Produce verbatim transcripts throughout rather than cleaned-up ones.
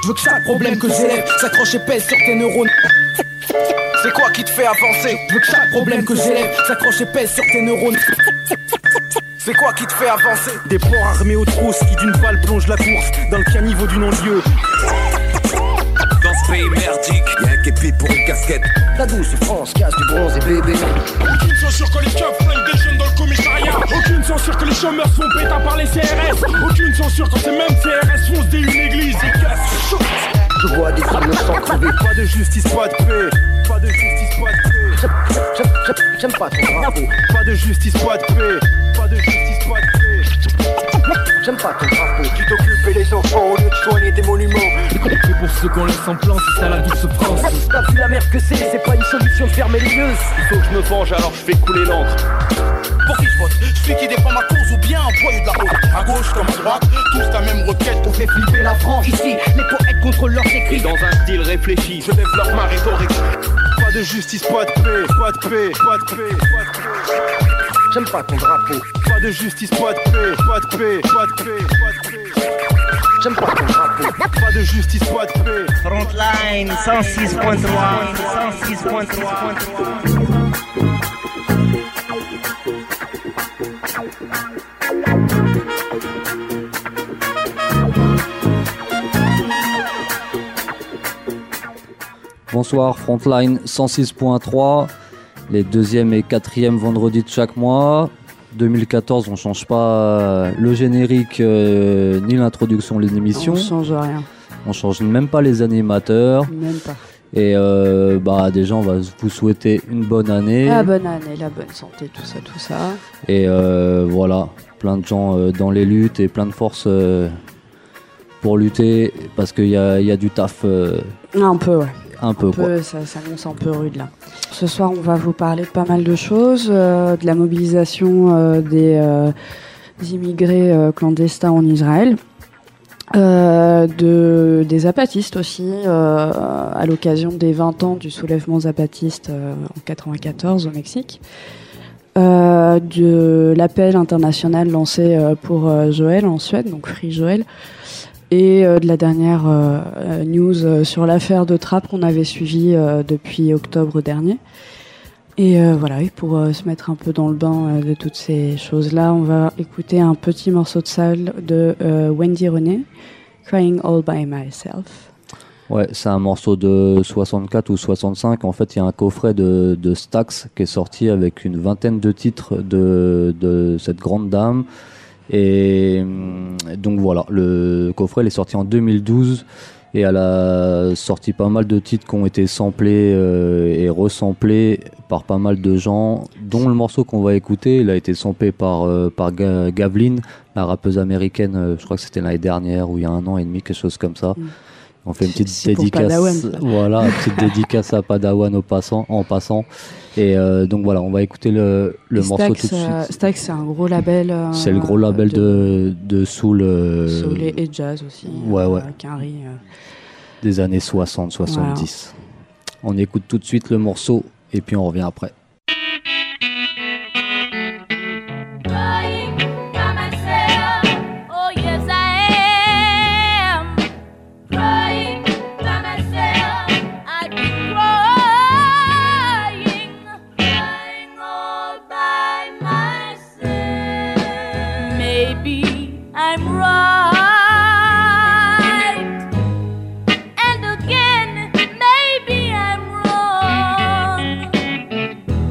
Je veux que chaque problème que j'élève s'accroche et pèse sur tes neurones. C'est quoi qui te fait avancer? Je veux que chaque problème que j'élève s'accroche et pèse sur tes neurones. C'est quoi qui te fait avancer? Des porcs armés aux trousses qui d'une balle plongent la course dans le caniveau du non-lieu. Dans ce pays merdique, y'a un képi pour une casquette. La douce France casse du bronze et bébé. Aucune censure que les keufs flinguent des jeunes dans le commissariat. Aucune censure que les chômeurs se font péter par les C R S. Aucune censure quand ces mêmes C R S foncent dès une église et cassent. Je vois des innocents crever. Pas de justice, pas de paix. Pas de justice, pas de paix. J'aime, j'aime, j'aime, j'aime pas ton drapeau. Pas de justice, pas de paix. Pas de justice, pas de paix. J'aime pas ton drapeau. Tu t'occupes les enfants au lieu de soigner des monuments. C'est pour ceux qu'on laisse en plan, c'est ça la douce France. T'as vu la merde que c'est, c'est pas une solution de fermer les yeux. Il faut que je me venge alors je fais couler l'encre. Pour qui je vote? Celui qui défend ma cause ou bien un voyou de la route? À gauche comme à droite, tous la même requête. On fait flipper la France ici, les poètes contrôlent leurs écrits. Et dans un style réfléchi, je lève leur main rhétorique. Pas de justice, pas de paix. Pas de paix, pas de paix, pas de paix. J'aime pas ton drapeau. Pas de justice, pas de paix. Pas de paix, pas de paix, pas de paix. J'aime pas ton drapeau. Pas de justice, pas de paix. Frontline cent six point trois, cent six point trois. Bonsoir, Frontline cent six point trois, les deuxième et quatrième vendredis de chaque mois. deux mille quatorze, on change pas le générique euh, ni l'introduction de l'émission. On change rien. On change même pas les animateurs. Même pas. Et euh, bah déjà, on va vous souhaiter une bonne année. La bonne année, la bonne santé, tout ça, tout ça. Et euh, voilà, plein de gens euh, dans les luttes et plein de forces euh, pour lutter parce qu'il y a, y a du taf. Euh, un peu, ouais. Un peu, un quoi. peu, ça s'annonce un peu rude là. Ce soir, on va vous parler de pas mal de choses, euh, de la mobilisation euh, des, euh, des immigrés euh, clandestins en Israël, euh, de, des zapatistes aussi, euh, à l'occasion des vingt ans du soulèvement zapatiste euh, en quatre-vingt-quatorze au Mexique, euh, de l'appel international lancé euh, pour euh, Joël en Suède, donc Free Joël, et euh, de la dernière euh, news euh, sur l'affaire de Trapp qu'on avait suivie euh, depuis octobre dernier. Et euh, voilà, et pour euh, se mettre un peu dans le bain euh, de toutes ces choses-là, on va écouter un petit morceau de salle de euh, Wendy Renée, Crying All By Myself. Ouais, c'est un morceau de soixante-quatre ou soixante-cinq. En fait, il y a un coffret de, de Stax qui est sorti avec une vingtaine de titres de, de cette grande dame. Et donc voilà, le coffret il est sorti en deux mille douze et elle a sorti pas mal de titres qui ont été samplés euh, et resamplés par pas mal de gens, dont le morceau qu'on va écouter, il a été samplé par, euh, par Ga- Gavlin, la rappeuse américaine, euh, je crois que c'était l'année dernière ou il y a un an et demi, quelque chose comme ça. Mm. On fait une petite c'est dédicace, Padawan, voilà, une petite dédicace à Padawan au passant, en passant. Et euh, donc voilà, on va écouter le, le Stax, morceau tout de suite. Euh, Stax, c'est un gros label. Euh, c'est le gros label de, de, de soul. Euh, soul et jazz aussi. Ouais, ouais. Euh, Quinry, euh. Des années soixante soixante-dix. Voilà. On écoute tout de suite le morceau et puis on revient après. Maybe I'm wrong.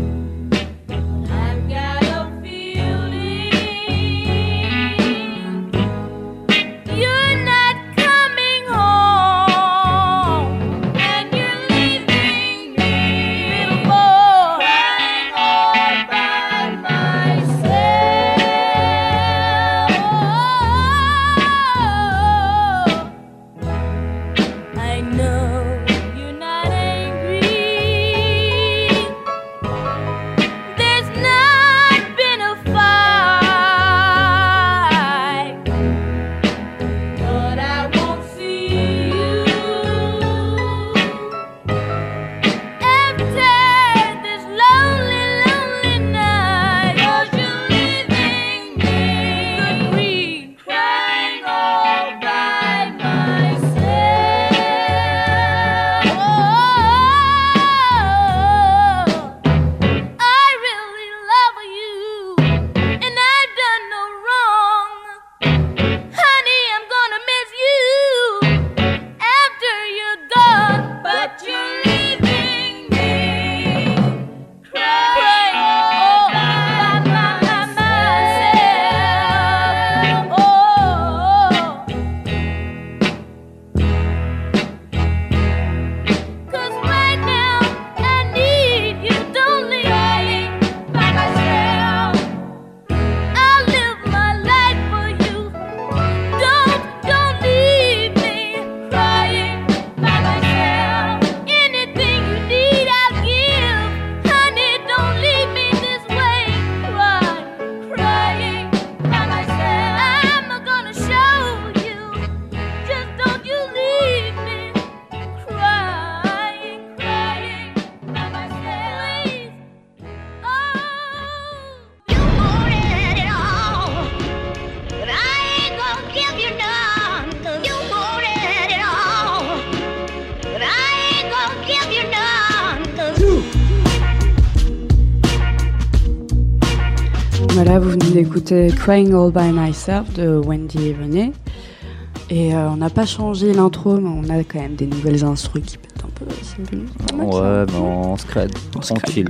Voilà, vous venez d'écouter Crying All By Myself de Wendy et René. Et euh, on n'a pas changé l'intro, mais on a quand même des nouvelles instrus qui pètent un peu. C'est ouais, mais on se crade, tranquille.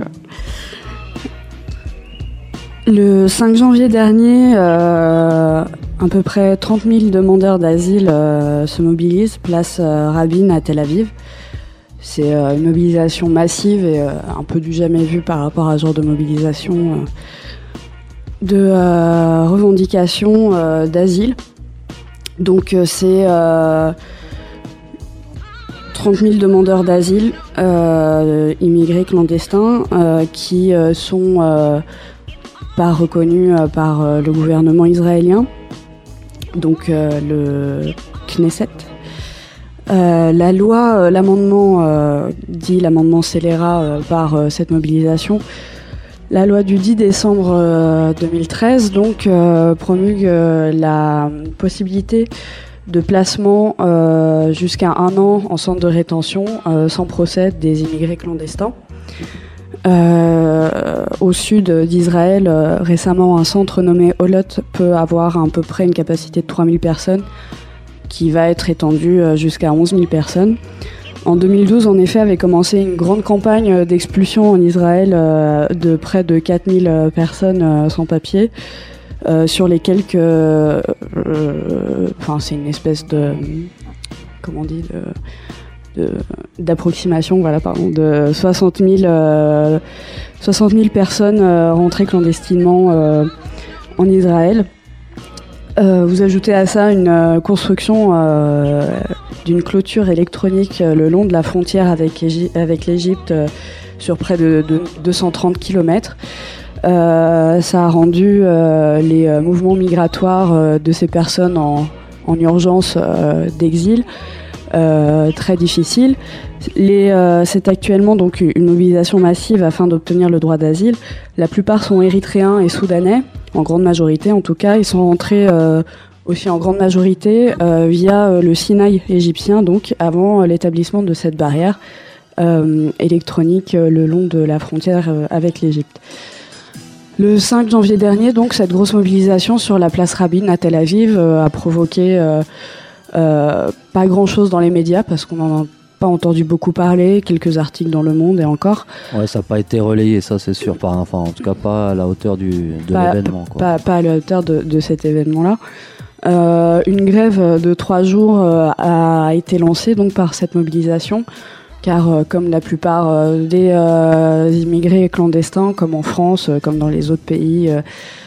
Le cinq janvier dernier, euh, à peu près trente mille demandeurs d'asile euh, se mobilisent, place euh, Rabin à Tel Aviv. C'est euh, une mobilisation massive et euh, un peu du jamais vu par rapport à ce genre de mobilisation euh, de euh, revendication euh, d'asile. Donc euh, c'est euh, trente mille demandeurs d'asile, euh, immigrés clandestins, euh, qui euh, sont euh, pas reconnus euh, par euh, le gouvernement israélien, donc euh, le Knesset. Euh, la loi, euh, l'amendement, euh, dit l'amendement scélérat euh, par euh, cette mobilisation, la loi du dix décembre euh, deux mille treize donc euh, promulgue euh, la possibilité de placement euh, jusqu'à un an en centre de rétention euh, sans procès des immigrés clandestins. Euh, au sud d'Israël, euh, récemment, un centre nommé Olot peut avoir à peu près une capacité de trois mille personnes qui va être étendue euh, jusqu'à onze mille personnes. En deux mille douze, en effet, avait commencé une grande campagne d'expulsion en Israël euh, de près de quatre mille euh, personnes euh, sans papier, euh, sur les quelques... Euh, euh, enfin, c'est une espèce de... Comment on dit de, de, d'approximation, voilà, pardon, de soixante mille, euh, soixante mille personnes euh, rentrées clandestinement euh, en Israël. Euh, vous ajoutez à ça une euh, construction euh, d'une clôture électronique euh, le long de la frontière avec, Égy- avec l'Égypte euh, sur près de, de deux cent trente kilomètres. Euh, ça a rendu euh, les euh, mouvements migratoires euh, de ces personnes en, en urgence euh, d'exil euh, très difficiles. Les, euh, c'est actuellement donc une mobilisation massive afin d'obtenir le droit d'asile. La plupart sont érythréens et soudanais, en grande majorité en tout cas. Ils sont rentrés euh, aussi en grande majorité euh, via euh, le Sinaï égyptien, donc avant euh, l'établissement de cette barrière euh, électronique euh, le long de la frontière euh, avec l'Égypte. Le cinq janvier dernier, donc, cette grosse mobilisation sur la place Rabin à Tel Aviv euh, a provoqué euh, euh, pas grand-chose dans les médias parce qu'on en a pas entendu beaucoup parler, quelques articles dans Le Monde et encore. Ouais, ça n'a pas été relayé, ça c'est sûr, par, enfin en tout cas pas à la hauteur du, de pas, l'événement. Quoi. Pas, pas à la hauteur de, de cet événement-là. Euh, une grève de trois jours euh, a été lancée donc par cette mobilisation, car euh, comme la plupart euh, des euh, immigrés clandestins, comme en France, euh, comme dans les autres pays euh,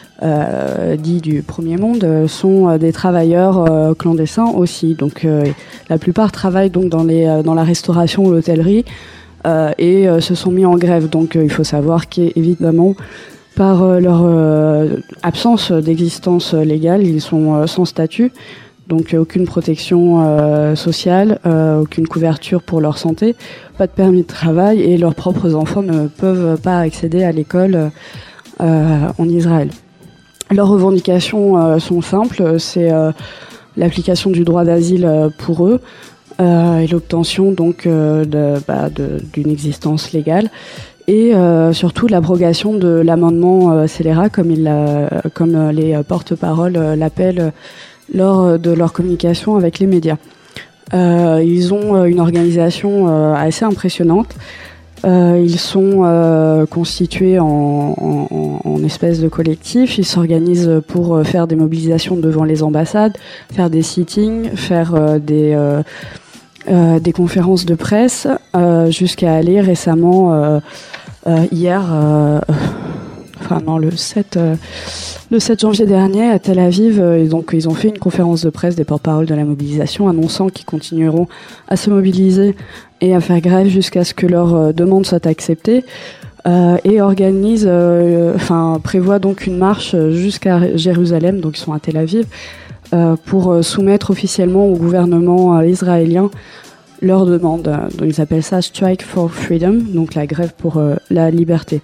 Euh, dits du premier monde, euh, sont euh, des travailleurs euh, clandestins aussi. Donc euh, la plupart travaillent donc dans, les, euh, dans la restauration ou l'hôtellerie euh, et euh, se sont mis en grève. Donc euh, il faut savoir qu'évidemment, par euh, leur euh, absence d'existence légale, ils sont euh, sans statut. Donc euh, aucune protection euh, sociale, euh, aucune couverture pour leur santé, pas de permis de travail et leurs propres enfants ne peuvent pas accéder à l'école euh, en Israël. Leurs revendications euh, sont simples, c'est euh, l'application du droit d'asile euh, pour eux euh, et l'obtention donc euh, de, bah, de, d'une existence légale et euh, surtout l'abrogation de l'amendement euh, scélérat comme, il, euh, comme euh, les porte-paroles euh, l'appellent lors de leur communication avec les médias. Euh, ils ont une organisation euh, assez impressionnante. Euh, ils sont euh, constitués en, en, en espèces de collectifs. Ils s'organisent pour faire des mobilisations devant les ambassades, faire des sittings, faire euh, des, euh, euh, des conférences de presse, euh, jusqu'à aller récemment, euh, euh, hier, euh, enfin non, le sept, euh, le sept janvier dernier à Tel Aviv. Euh, et donc ils ont fait une conférence de presse des porte-paroles de la mobilisation, annonçant qu'ils continueront à se mobiliser et à faire grève jusqu'à ce que leurs euh, demandes soient acceptées, euh, et organise, euh, enfin prévoit donc une marche jusqu'à Jérusalem, donc ils sont à Tel Aviv, euh, pour euh, soumettre officiellement au gouvernement euh, israélien leurs demandes. Donc ils appellent ça Strike for Freedom, donc la grève pour euh, la liberté.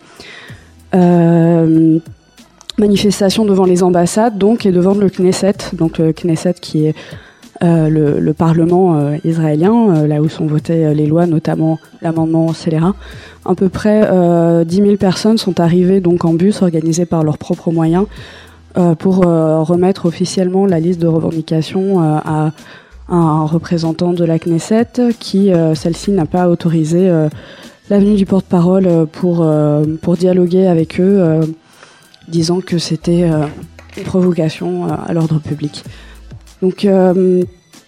Euh, manifestation devant les ambassades donc et devant le Knesset, donc le Knesset qui est euh, le, le Parlement euh, israélien, euh, là où sont votées euh, les lois, notamment l'amendement scélérat. À peu près euh, dix mille personnes sont arrivées donc en bus organisés par leurs propres moyens euh, pour euh, remettre officiellement la liste de revendications euh, à, à un représentant de la Knesset qui, euh, celle-ci, n'a pas autorisé euh, la venue du porte-parole pour, euh, pour dialoguer avec eux, euh, disant que c'était euh, une provocation euh, à l'ordre public. Donc, euh,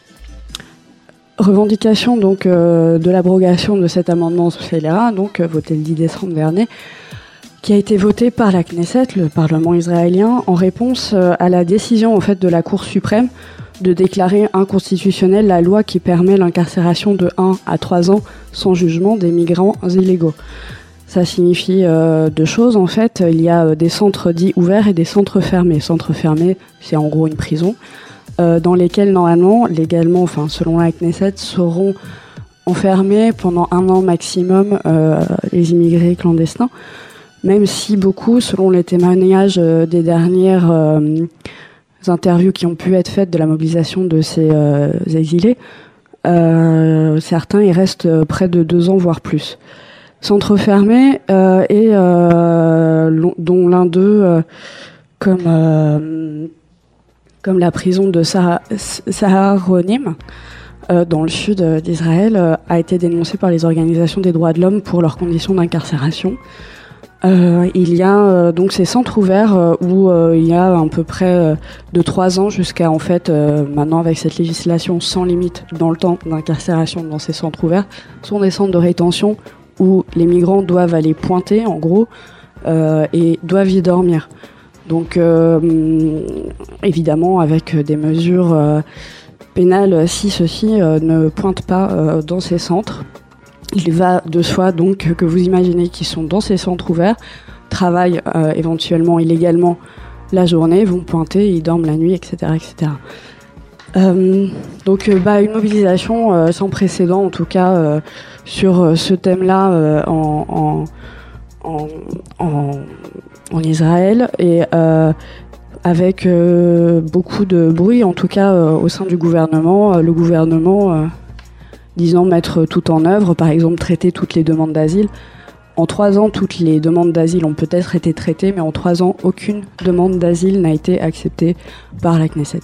revendication donc, euh, de l'abrogation de cet amendement scélérat, donc euh, voté le dix décembre dernier, qui a été voté par la Knesset, le Parlement israélien, en réponse euh, à la décision en fait, de la Cour suprême de déclarer inconstitutionnelle la loi qui permet l'incarcération de un à trois ans sans jugement des migrants illégaux. Ça signifie euh, deux choses en fait. Il y a euh, des centres dits ouverts et des centres fermés. Centres fermés, c'est en gros une prison. Euh, dans lesquels normalement, légalement, enfin selon la Knesset, seront enfermés pendant un an maximum euh, les immigrés clandestins, même si beaucoup, selon les témoignages euh, des dernières euh, interviews qui ont pu être faites de la mobilisation de ces euh, exilés, euh, certains y restent près de deux ans, voire plus. Centres fermés euh, et euh, dont l'un d'eux, euh, comme... Euh, comme la prison de Saharonim, euh, dans le sud d'Israël, euh, a été dénoncée par les organisations des droits de l'homme pour leurs conditions d'incarcération. Euh, il y a euh, donc ces centres ouverts euh, où euh, il y a à peu près euh, de trois ans jusqu'à, en fait, euh, maintenant avec cette législation sans limite dans le temps d'incarcération dans ces centres ouverts, sont des centres de rétention où les migrants doivent aller pointer, en gros, euh, et doivent y dormir. Donc, euh, évidemment, avec des mesures euh, pénales si ceux-ci euh, ne pointent pas euh, dans ces centres. Il va de soi donc que vous imaginez qu'ils sont dans ces centres ouverts, travaillent euh, éventuellement illégalement la journée, vont pointer, ils dorment la nuit, et cetera, et cetera. Euh, donc, euh, bah, une mobilisation euh, sans précédent, en tout cas, euh, sur euh, ce thème-là euh, en, en, en, en en Israël et euh, avec euh, beaucoup de bruit, en tout cas euh, au sein du gouvernement, euh, le gouvernement euh, disant mettre tout en œuvre, par exemple traiter toutes les demandes d'asile. En trois ans, toutes les demandes d'asile ont peut-être été traitées, mais en trois ans, aucune demande d'asile n'a été acceptée par la Knesset.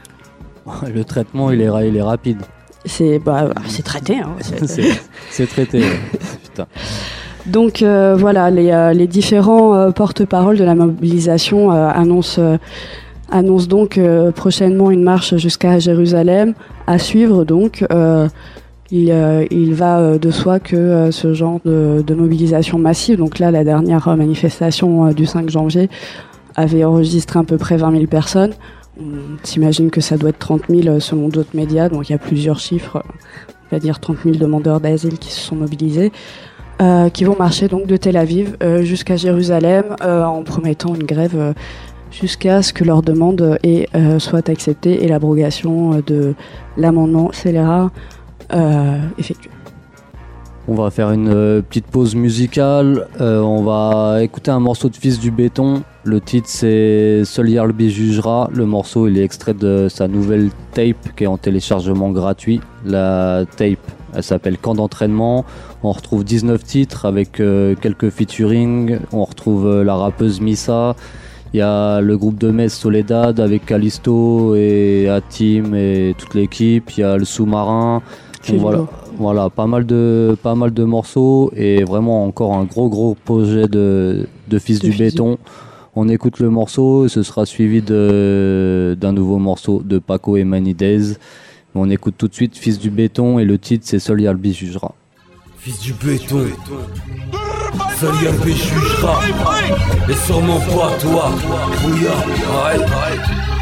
Le traitement, il est, il est rapide. C'est, bah, c'est traité. Hein, c'est, c'est, c'est traité. Putain. Donc euh, voilà, les, euh, les différents euh, porte-parole de la mobilisation euh, annoncent, euh, annoncent donc euh, prochainement une marche jusqu'à Jérusalem à suivre. Donc euh, il, euh, il va euh, de soi que euh, ce genre de, de mobilisation massive, donc là la dernière manifestation euh, du cinq janvier avait enregistré à peu près vingt mille personnes. On s'imagine que ça doit être trente mille selon d'autres médias, donc il y a plusieurs chiffres, on va dire trente mille demandeurs d'asile qui se sont mobilisés. Euh, qui vont marcher donc de Tel Aviv euh, jusqu'à Jérusalem euh, en promettant une grève euh, jusqu'à ce que leur demande ait, euh, soit acceptée et l'abrogation de l'amendement scélérat euh, effectué. On va faire une euh, petite pause musicale, euh, on va écouter un morceau de Fils du Béton. Le titre c'est Seul Yarbi jugera. Le morceau il est extrait de sa nouvelle tape qui est en téléchargement gratuit. La tape elle s'appelle Camp d'entraînement. On retrouve dix-neuf titres avec euh, quelques featuring. On retrouve euh, la rappeuse Missa. Il y a le groupe de Metz Soledad avec Callisto et Hatim et toute l'équipe. Il y a le Sous-Marin. Donc, voilà, voilà, pas mal de pas mal de morceaux et vraiment encore un gros gros projet de de Fils du Béton. On écoute le morceau, ce sera suivi de d'un nouveau morceau de Paco et Manidez. On écoute tout de suite Fils du Béton et le titre c'est Seul Yarbi jugera. Fils du béton, seul Yarbi jugera, et sûrement pas toi, Brouillard, arrête, arrête.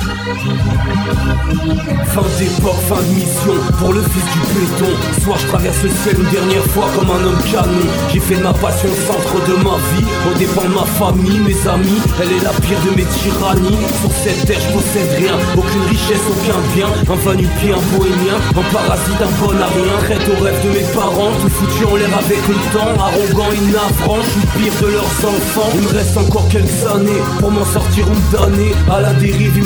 Fin d'époque, fin de mission, pour le fils du béton. Soit je traverse le ciel une dernière fois comme un homme canon. J'ai fait de ma passion le centre de ma vie, aux dépens de ma famille, mes amis. Elle est la pire de mes tyrannies. Sur cette terre je possède rien, aucune richesse, aucun bien. Un va-nu-pied, un bohémien, un parasite, un bon à rien. Prête au rêve de mes parents, tout foutu en l'air avec le temps. Arrogant et navrant, je suis pire de leurs enfants. Il me reste encore quelques années pour m'en sortir ou me damner. À la dérive, il me reste encore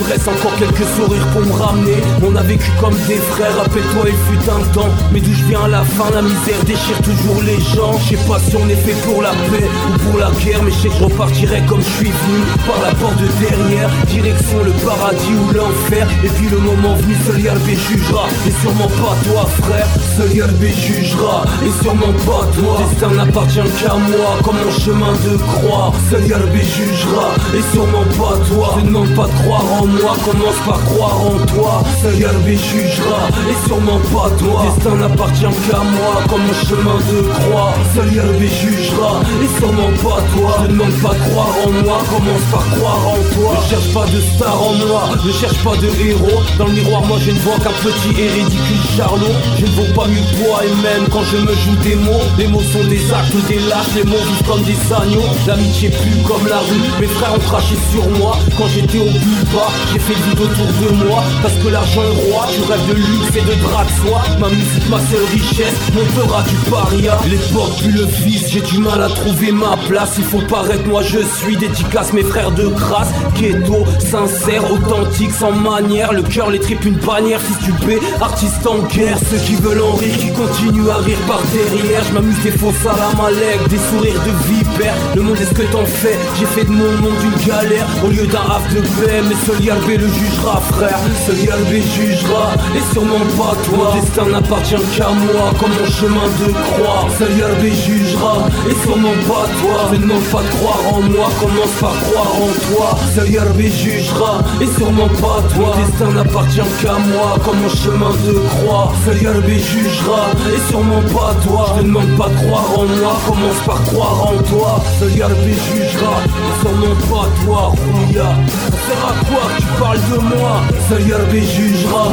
encore quelques sourires pour me ramener. On a vécu comme des frères, rappelle-toi il fut un temps. Mais d'où je viens à la fin, la misère déchire toujours les gens. Je sais pas si on est fait pour la paix ou pour la guerre, mais je sais que je repartirai comme je suis venu, par la porte de derrière. Direction le paradis ou l'enfer. Et puis le moment venu, seul Yarbé jugera. Et sûrement pas toi frère, seul Yarbé jugera. Et sûrement pas toi, destin n'appartient qu'à moi, comme mon chemin de croix. Seul Yarbé jugera. Et sûrement pas toi, je ne demande pas de croire en moi, commence par croire en toi. Seul Yarbé jugera. Et sûrement pas toi, destin n'appartient qu'à moi, comme mon chemin de croix. Seul Yarbé jugera. Et sûrement pas toi, je ne demande pas de croire en moi, commence par croire en toi. Ne cherche pas de star en moi, ne cherche pas de héros. Dans le miroir moi je ne vois qu'un petit et ridicule charlot. Je ne vaux pas mieux que toi et même quand je me joue des mots, les mots sont des actes ou des lâches, les mots vivent comme des agneaux. L'amitié plus comme la rue, mes frères ont craché sur moi. Quand j'étais au plus bas, j'ai fait vide autour de moi. Parce que l'argent est roi, tu rêves de luxe et de drap de soie. Ma musique, ma seule richesse, mon peur a du paria. L'époque puis le fils, j'ai du mal à trouver ma place. Il faut paraître, moi je suis dédicace, mes frères de grâce. Ghetto, sincère, authentique, sans manière. Le cœur, les tripes, une bannière, fils du B, artiste en guerre. Ceux qui veulent en rire, qui continuent à rire par derrière. Je m'amuse des faux salam alek, des sourires de vipère. Le monde est ce que t'en fais, j'ai fait de mon monde une galère au lieu d'un havre de paix. Mais seul Yarbé le jugera frère, seul Yarbé jugera. Et sûrement pas toi, mon destin n'appartient qu'à moi, comme mon chemin de croix. Seul Yarbé jugera. Et sûrement pas toi, je ne demande pas de croire en moi, commence par croire en toi. Seul Yarbé jugera. Et sûrement pas toi, mon destin n'appartient qu'à moi, comme mon chemin de croix. Seul Yarbé jugera. Et sûrement pas toi, je ne demande pas de croire en moi, commence par croire en toi. Seul Yarbé jugera. Et sûrement pas toi, Rouya. Ça sert à quoi que tu parles de moi? Seul Yarbé jugera.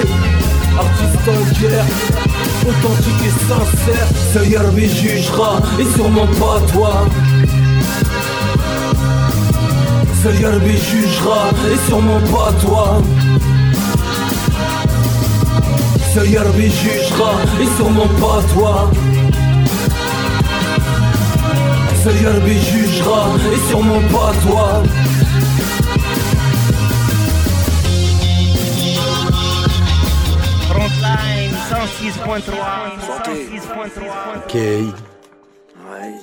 Artiste en guerre, authentique et sincère. Seul Yarbé jugera. Et sûrement pas toi. Seul Yarbé jugera. Et sûrement pas toi. Seul Yarbé jugera. Et sûrement pas toi. Seul Yarbé jugera. Et sûrement pas toi. Frontline cent six point trois. cent six point trois. Ok. Ouais.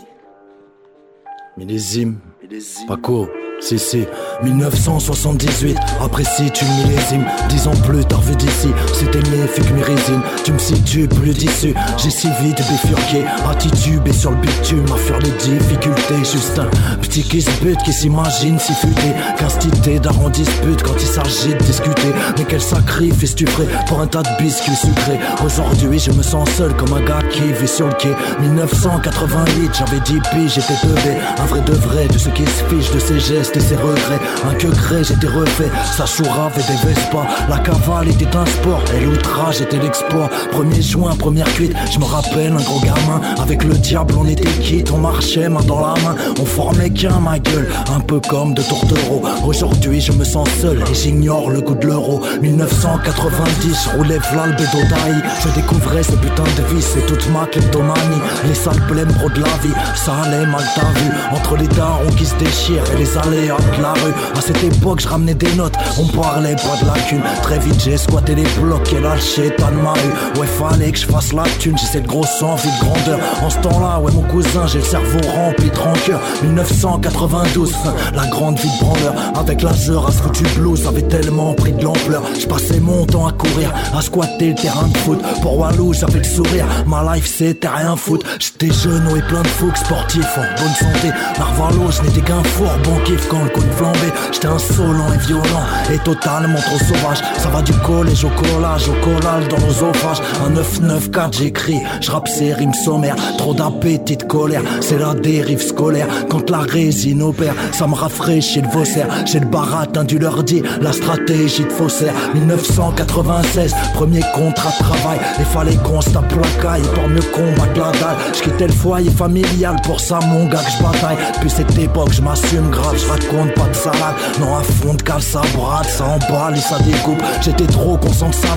Millésime. Paco. Si si, mille neuf cent soixante-dix-huit, apprécie tu le millésime. Dix ans plus tard vu d'ici, c'était mes fake mes résines. Tu me situes plus d'issue, j'ai si vite bifurqué. Attitubé sur le bitume, à fuir les difficultés. Juste un petit qui se bute, qui s'imagine si futé. Qu'instité d'art en dispute quand il s'agit de discuter. Mais quel sacrifice tu ferais pour un tas de biscuits sucrés. Aujourd'hui je me sens seul comme un gars qui vit sur le quai. Mille neuf cent quatre-vingt-huit, j'avais dix piges, j'étais teubé. Un vrai de vrai de ceux qui se fichent de ses gestes et ses regrets. Un que gré, j'étais refait. Sa chourave et des Vespa. La cavale était un sport et l'outrage était l'exploit. Premier juin, première cuite, je me rappelle un gros gamin. Avec le diable on était quitte, on marchait main dans la main. On formait qu'un ma gueule, un peu comme de tourtereaux. Aujourd'hui je me sens seul et j'ignore le goût de l'euro. Mille neuf cent quatre-vingt-dix, je roulais v'là le bédo d'Aï. Je découvrais ce putain de vie, c'est toute ma kleptomanie. Les sales blèmes pro de la vie, ça allait mal t'as vu. Entre les darons qui se déchirent et les allées de la rue. À cette époque je ramenais des notes, on parlait pas de la thune. Très vite j'ai squatté les blocs et lâché tas de ma rue. Ouais fallait que je fasse la thune, j'ai cette grosse envie de grandeur. En ce temps là, ouais mon cousin, j'ai le cerveau rempli de rancœur. Mille neuf cent quatre-vingt-douze, la grande vie de branleur. Avec laser à ce foutu blues, avait tellement pris de l'ampleur. Je passais mon temps à courir, à squatter le terrain de foot. Pour Walou j'avais le sourire, ma life c'était rien foutre. J'étais jeune et plein de fougue, sportif en bonne santé. Narvalo je n'étais qu'un four, bon kiff quand le coup de flambé. J'étais insolent et violent et totalement trop sauvage. Ça va du collège au collage, au collage dans l'osophages. Un neuf neuf quatre j'écris, j'rappe ces rimes sommaires. Trop d'appétit de colère, c'est la dérive scolaire. Quand la résine opère, ça me rafraîchit le faussaire. J'ai le baratin du leur dit, la stratégie de faussaire. Mille neuf cent quatre-vingt-seize, premier contrat de travail. Il fallait qu'on se tape la caille pour mieux combattre la dalle. J'quittais le foyer familial, pour ça mon gars que j'bataille. Depuis cette époque je m'assume grave, j'raconte pas de salade. Non à fond de cale ça brade, ça emballe et ça découpe. J'étais trop conscient de savoir, M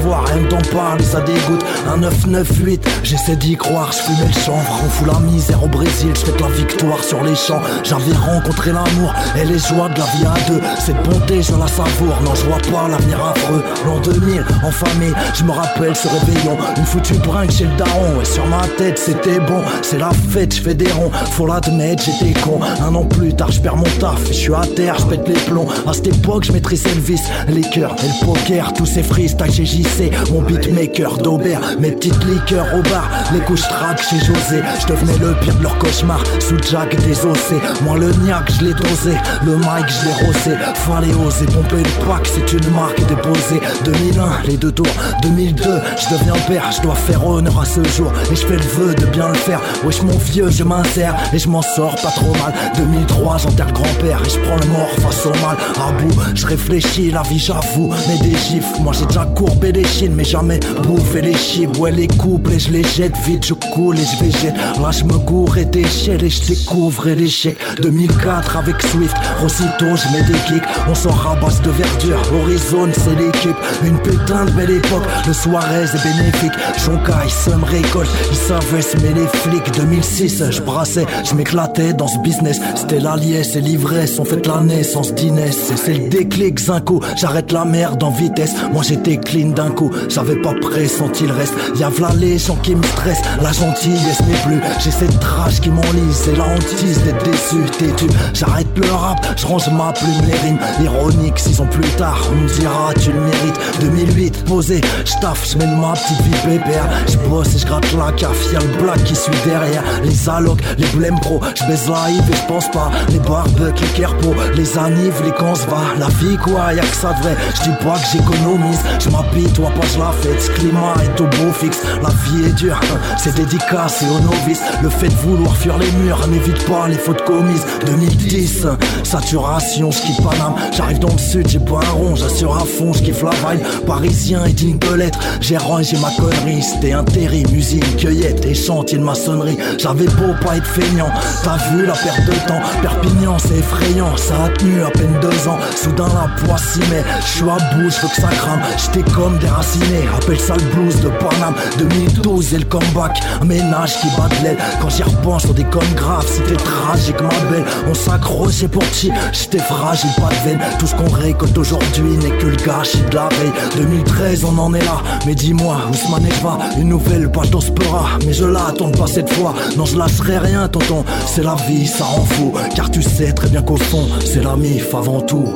que d'en parler ça dégoûte. Un neuf neuf huit, j'essaie d'y croire, je fumais le chanvre. On fout la misère au Brésil, je fête la victoire sur les champs. J'avais rencontré l'amour et les joies de la vie à deux. Cette bonté je la savoure, non je vois pas l'avenir affreux. L'an deux mille, en famille, je me rappelle ce réveillon. Une foutue brinque chez le daron, et sur ma tête c'était bon. C'est la fête, je fais des ronds, faut l'admettre j'étais con. Un an plus tard je perds mon taf, je suis à terre, je pète les plombs. À cette époque je maîtrise Elvis, les cœurs et le poker. Tous ces freestyles chez J C, mon beatmaker d'Aubert. Mes petites liqueurs au bar, les couches track chez José. Je devenais le pire de leur cauchemar, sous Jack désossé. Moi le niaque je l'ai dosé, le mic je l'ai rosé. Fallait oser pomper le pack, c'est une marque déposée. deux mille un, les deux tours, deux mille deux, je deviens père. Je dois faire honneur à ce jour, et je fais le vœu de bien le faire. Wesh mon vieux je m'insère, et je m'en sors pas trop mal. deux mille trois j'enterre le grand-père, et je prends le mort face au mal. À bout, je réfléchis, la vie j'avoue, mais des gifs. Moi j'ai déjà courbé les chines, mais jamais bouffé les chips. Ouais les couples, et je les jette vite, je coule et je végète. Là je me gourre et déchète, et je découvre l'échec. deux mille quatre avec Swift, aussitôt je mets des kicks. On s'en rabasse de verdure, Horizon c'est l'équipe. Une putain de belle époque, le soirée est bénéfique. Jonkai, ça me récolte, ils savaient semer les flics. deux mille six, je brassais, je m'éclatais dans ce business. C'était la liesse et l'ivresse, on fête la naissance d'Inès. Et c'est le déclic, Zinco, j'arrête la merde en vitesse. Moi j'étais clean d'un coup, j'avais pas pressenti le reste. Y'a v'là les gens qui me stressent, la gentillesse n'est plus. J'ai cette rage qui m'enlise, c'est la hantise d'être déçu, têtu. J'arrête le rap, je range ma plume, les rimes ironiques. Six ans plus tard, on me dira tu le mérites. deux mille huit, posé, j'taffe, j'mène ma petite vie pépère. J'bosse et j'gratte la caf, y'a le black qui suit derrière. Les allocs, les blêmes pro, j'baise la hive et j'pense pas. Les barbecues, les kerpos, les anives, les quand se va. La vie quoi, y'a que ça de vrai. J'dis pas que j'économise, j'm'habille, toi pas j'la fête. Ce climat est au beau fixe, la vie est dure, c'est dédicacé aux novices. Le fait de vouloir fuir les murs n'évite pas les fautes commises. deux mille dix, saturation, j'quitte Paname. J'arrive dans le sud, j'ai pas un rond, j'assure à fond, j'kiffe la vibe. Parisien et digne de l'être, j'ai rangé ma connerie. C'était un terri, musique, cueillette et chantier de maçonnerie. J'avais beau pas être feignant, t'as vu la perte de temps. Perpignan c'est effrayant, ça a tenu à peine deux ans. Soudain la poisse s'y met, j'suis à bout, j'veux que ça crame. J'étais comme déraciné, appelle ça le blues de Paname. deux mille douze et le comeback, un ménage qui bat de l'aile. Quand j'y repense sur des connes graves, c'était tragique ma belle. On s'accrochait pour chi, j'étais fragile, pas de veine. Tout ce qu'on récolte aujourd'hui n'est que le gâchis de la veille. deux mille treize on en est là, mais dis-moi Ousmane est pas une nouvelle page d'Ospera. Mais je l'attends pas cette fois, non je lâcherai rien tonton. C'est la vie, ça rend fou, car tu sais très bien qu'au fond c'est la mif avant tout.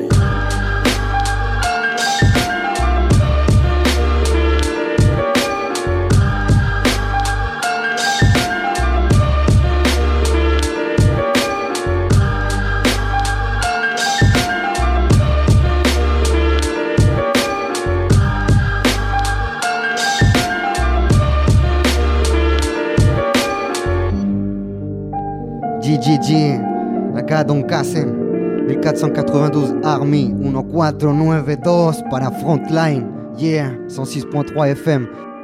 G G G, acá Don Casen, del quatre cent quatre-vingt-douze Army, catorze quatre-vingt-douze para Frontline, yeah, cent six point trois F M.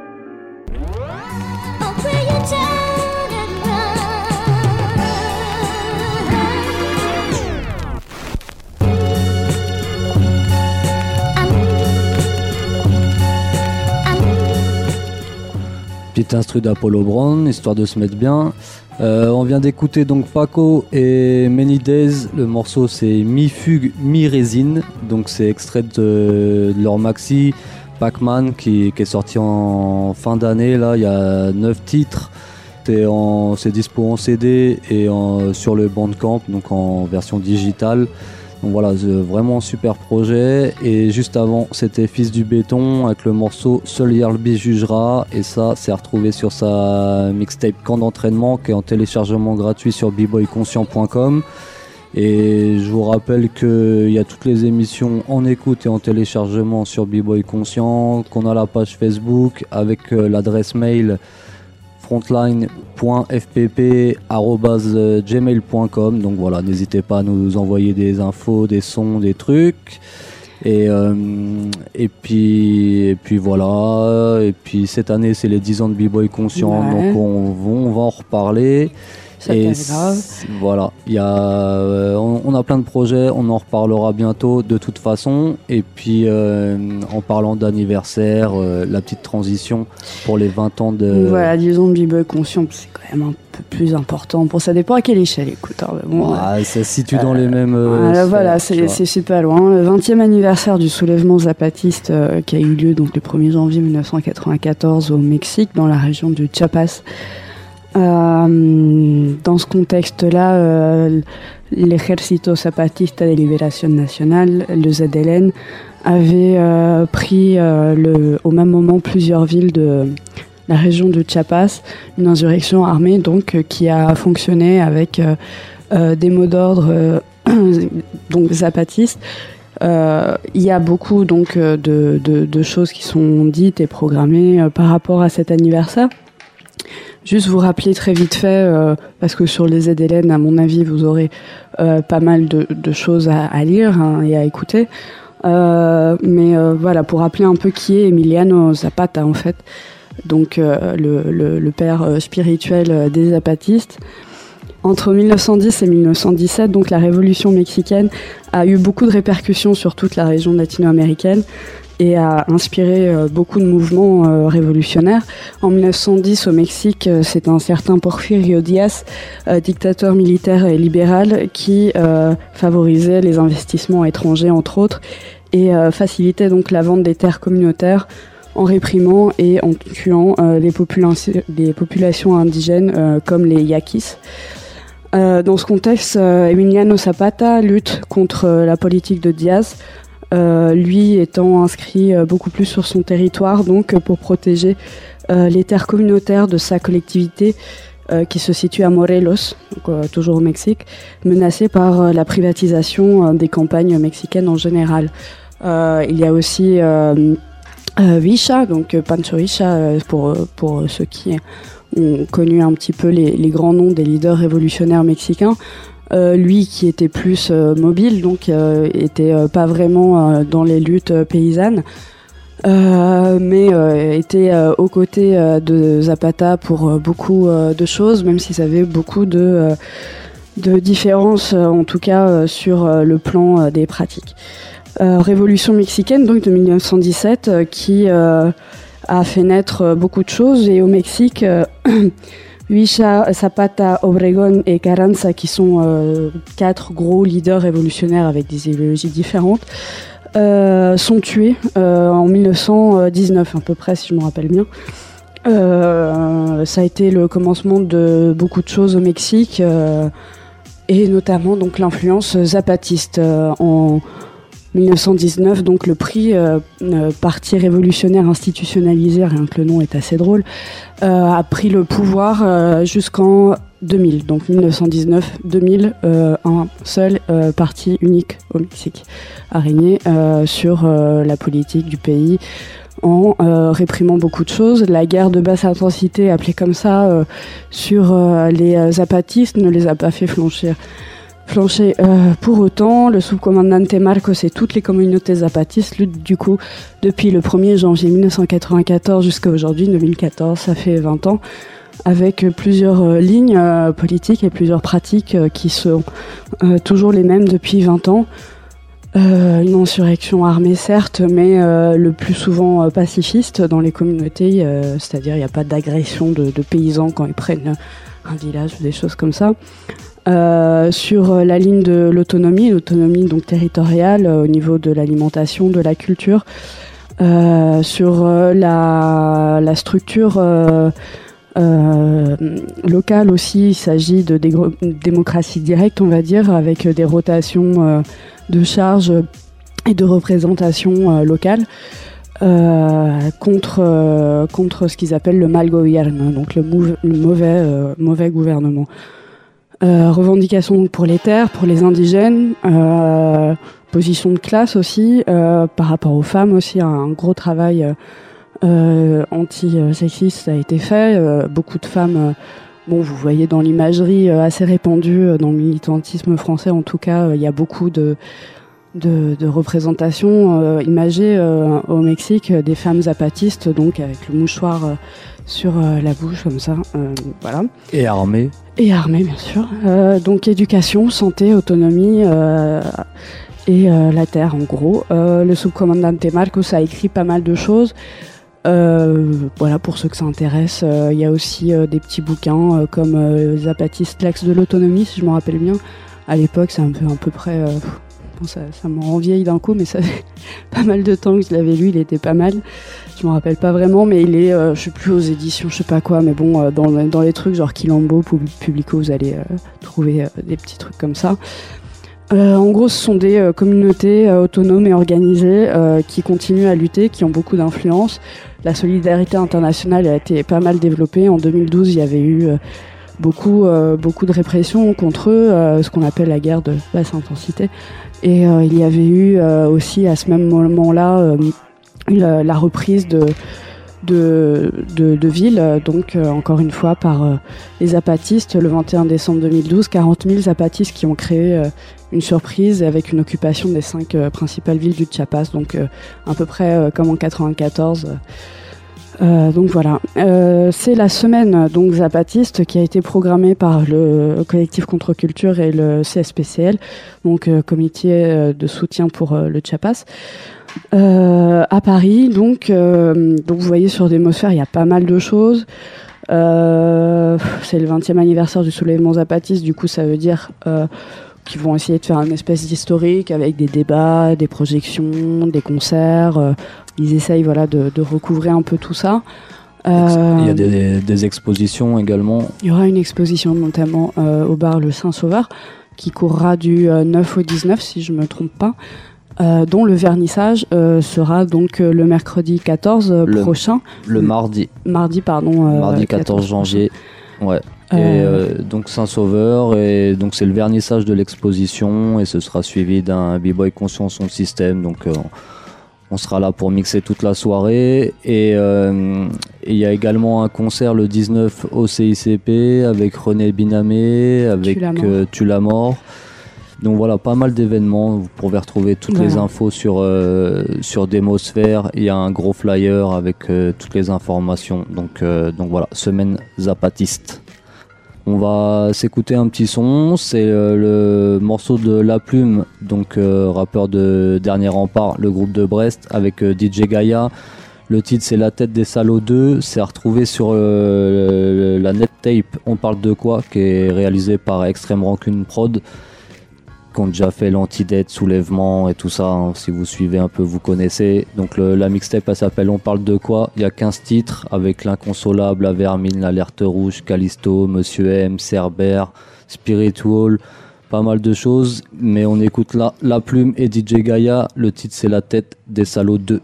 Petite instru d'Apollo Brown, histoire de se mettre bien. Euh, on vient d'écouter donc Paco et Many Days. Le morceau c'est Mi-Fugue, Mi-Résine. Donc c'est extrait de, de leur maxi Pac-Man qui, qui est sorti en fin d'année. Là, il y a neuf titres. C'est, en, c'est dispo en C D et en, sur le Bandcamp, donc en version digitale. Donc voilà, vraiment super projet. Et juste avant, c'était Fils du Béton avec le morceau Seul Yerbi jugera. Et ça, c'est retrouvé sur sa mixtape Camp d'entraînement qui est en téléchargement gratuit sur b boy conscient point com. Et je vous rappelle qu'il y a toutes les émissions en écoute et en téléchargement sur B Boy Conscient, qu'on a la page Facebook avec l'adresse mail frontline point f p p arobase gmail point com. Donc voilà, n'hésitez pas à nous envoyer des infos, des sons, des trucs. Et, euh, et, puis, et puis voilà. Et puis cette année, c'est les dix ans de B-Boy Conscient, ouais. Donc on, on va en reparler. Ça Et c'est grave. Voilà, il y a, euh, on, on a plein de projets, on en reparlera bientôt de toute façon. Et puis euh, en parlant d'anniversaire, euh, la petite transition pour les vingt ans de... Donc voilà, disons B-Boy Conscient, c'est quand même un peu plus important. Pour ça dépend à quelle échelle, écoute. Hein, bon, ah, euh, ça se situe dans euh, les mêmes... Euh, voilà, sphères, voilà c'est, c'est, c'est pas loin. Le vingtième anniversaire du soulèvement zapatiste euh, qui a eu lieu donc, le premier janvier mille neuf cent quatre-vingt-quatorze au Mexique, dans la région du Chiapas. Euh, dans ce contexte-là, euh, l'Ejército Zapatista de Liberación Nacional, le Z L N, avait euh, pris euh, le, au même moment plusieurs villes de la région de Chiapas, une insurrection armée donc euh, qui a fonctionné avec euh, euh, des mots d'ordre euh, donc zapatistes. Euh, il y a beaucoup donc de, de, de choses qui sont dites et programmées euh, par rapport à cet anniversaire. Juste vous rappeler très vite fait, euh, parce que sur les Z L N, à mon avis, vous aurez euh, pas mal de, de choses à, à lire hein, et à écouter. Euh, mais euh, voilà, pour rappeler un peu qui est Emiliano Zapata, en fait. Donc, euh, le, le, le père spirituel des zapatistes. Entre mille neuf cent dix et mille neuf cent dix-sept, donc, la révolution mexicaine a eu beaucoup de répercussions sur toute la région latino-américaine et a inspiré euh, beaucoup de mouvements euh, révolutionnaires. En mille neuf cent dix, au Mexique, euh, c'est un certain Porfirio Díaz, euh, dictateur militaire et libéral, qui euh, favorisait les investissements étrangers, entre autres, et euh, facilitait donc la vente des terres communautaires en réprimant et en tuant euh, les, popula- les populations indigènes euh, comme les Yaquis. Euh, dans ce contexte, euh, Emiliano Zapata lutte contre euh, la politique de Díaz, Euh, lui étant inscrit euh, beaucoup plus sur son territoire, donc euh, pour protéger euh, les terres communautaires de sa collectivité euh, qui se situe à Morelos, donc, euh, toujours au Mexique, menacée par euh, la privatisation euh, des campagnes mexicaines en général. Euh, il y a aussi euh, euh, Villa, donc Pancho Villa, euh, pour, pour ceux qui ont connu un petit peu les, les grands noms des leaders révolutionnaires mexicains. Euh, lui qui était plus euh, mobile, donc euh, était euh, pas vraiment euh, dans les luttes euh, paysannes, euh, mais euh, était euh, aux côtés euh, de Zapata pour euh, beaucoup euh, de choses, même s'ils avaient beaucoup de, euh, de différences, euh, en tout cas euh, sur euh, le plan euh, des pratiques. Euh, Révolution mexicaine donc de mille neuf cent dix-sept euh, qui euh, a fait naître euh, beaucoup de choses, et au Mexique euh, Villa, Zapata, Obregón et Carranza, qui sont euh, quatre gros leaders révolutionnaires avec des idéologies différentes, euh, sont tués euh, en mille neuf cent dix-neuf à peu près, si je me rappelle bien. Euh, ça a été le commencement de beaucoup de choses au Mexique, euh, et notamment donc l'influence zapatiste. Euh, en mille neuf cent dix-neuf, donc le prix euh, euh, Parti révolutionnaire institutionnalisé, rien que le nom est assez drôle, euh, a pris le pouvoir euh, jusqu'en deux mille. Donc mille neuf cent dix-neuf deux mille, euh, un seul euh, parti unique au Mexique a régné euh, sur euh, la politique du pays en euh, réprimant beaucoup de choses. La guerre de basse intensité, appelée comme ça, euh, sur euh, les zapatistes ne les a pas fait flancher. Flancher. Euh, pour autant, le subcomandante Marcos et toutes les communautés zapatistes luttent du coup depuis le premier janvier mille neuf cent quatre-vingt-quatorze jusqu'à aujourd'hui, deux mille quatorze, ça fait vingt ans, avec plusieurs euh, lignes euh, politiques et plusieurs pratiques euh, qui sont euh, toujours les mêmes depuis vingt ans. Euh, une insurrection armée certes, mais euh, le plus souvent euh, pacifiste dans les communautés, euh, c'est-à-dire il n'y a pas d'agression de, de paysans quand ils prennent un village ou des choses comme ça. Euh, sur la ligne de l'autonomie, l'autonomie donc territoriale euh, au niveau de l'alimentation, de la culture, euh, sur euh, la, la structure euh, euh, locale aussi, il s'agit de dé- démocratie directe, on va dire, avec des rotations euh, de charges et de représentations euh, locales. Euh, contre euh, contre ce qu'ils appellent le mal gobierno, donc le, mou- le mauvais euh, mauvais gouvernement. Euh, revendications pour les terres, pour les indigènes, euh, position de classe aussi, euh, par rapport aux femmes aussi, un gros travail euh, anti-sexiste a été fait. Euh, beaucoup de femmes, euh, bon, vous voyez dans l'imagerie euh, assez répandue euh, dans le militantisme français, en tout cas, il euh, y a beaucoup de de, de représentation euh, imagée euh, au Mexique euh, des femmes zapatistes, donc avec le mouchoir euh, sur euh, la bouche comme ça, euh, voilà. Et armée. Et armée, bien sûr. Euh, donc éducation, santé, autonomie euh, et euh, la terre, en gros. Euh, le subcomandante Marcos a écrit pas mal de choses. Euh, voilà, pour ceux que ça intéresse. Il euh, y a aussi euh, des petits bouquins euh, comme euh, Zapatiste, l'axe de l'autonomie, si je me rappelle bien. À l'époque, c'est un peu à peu près... Euh, bon, ça, ça me rend vieille d'un coup, mais ça fait pas mal de temps que je l'avais lu, il était pas mal. Je me rappelle pas vraiment, mais il est, euh, je sais plus, aux éditions, je sais pas quoi, mais bon, euh, dans, dans les trucs genre Quilombo, Publico, vous allez euh, trouver euh, des petits trucs comme ça. Euh, en gros, ce sont des euh, communautés euh, autonomes et organisées euh, qui continuent à lutter, qui ont beaucoup d'influence. La solidarité internationale a été pas mal développée. En deux mille douze, il y avait eu euh, beaucoup, euh, beaucoup de répression contre eux, euh, ce qu'on appelle la guerre de basse intensité. Et euh, il y avait eu euh, aussi à ce même moment-là euh, la, la reprise de, de, de, de villes, donc euh, encore une fois par euh, les zapatistes. Le vingt et un décembre deux mille douze, quarante mille zapatistes qui ont créé euh, une surprise avec une occupation des cinq euh, principales villes du Chiapas, donc euh, à peu près euh, comme en quatre-vingt-quatorze. Euh, donc voilà, euh, c'est la semaine donc zapatiste qui a été programmée par le collectif Contre-Culture et le C S P C L, donc euh, comité euh, de soutien pour euh, le Chiapas, euh, à Paris. Donc, euh, donc vous voyez sur Démosphère, il y a pas mal de choses. Euh, c'est le vingtième anniversaire du soulèvement zapatiste, du coup ça veut dire euh, qu'ils vont essayer de faire une espèce d'historique avec des débats, des projections, des concerts. Euh, ils essayent voilà, de, de recouvrer un peu tout ça. Euh, il y a des, des expositions également. Il y aura une exposition notamment euh, au bar Le Saint-Sauveur qui courra du euh, neuf au dix-neuf, si je ne me trompe pas, euh, dont le vernissage euh, sera donc euh, le mercredi quatorze euh, le, prochain. Le mardi. Mardi, pardon. Euh, mardi quatorze janvier. Ouais. Et euh, donc Saint-Sauveur, et donc c'est le vernissage de l'exposition, et ce sera suivi d'un B-Boy conscient son système. Donc euh, on sera là pour mixer toute la soirée. Et il euh, y a également un concert le dix-neuf au C I C P avec René Binamé, avec Tu la mort. Donc voilà, pas mal d'événements. Vous pourrez retrouver toutes voilà. les infos sur, euh, sur Démosphère. Il y a un gros flyer avec euh, toutes les informations. Donc, euh, donc voilà, semaine zapatiste. On va s'écouter un petit son, c'est euh, le morceau de La Plume, donc euh, rappeur de Dernier Rempart, le groupe de Brest, avec euh, D J Gaïa. Le titre c'est La Tête des Salauds deux, c'est à retrouver sur euh, la net tape On Parle de Quoi, qui est réalisé par Extrême Rancune Prod, qui ont déjà fait l'Antidette, Soulèvement et tout ça, hein. Si vous suivez un peu, vous connaissez. Donc le, la mixtape, elle s'appelle On Parle de Quoi. Il y a quinze titres avec L'Inconsolable, La Vermine, L'Alerte Rouge, Callisto, Monsieur M, Cerbère, Spiritual, pas mal de choses. Mais on écoute la, la Plume et D J Gaïa. Le titre, c'est La Tête des Salauds deux.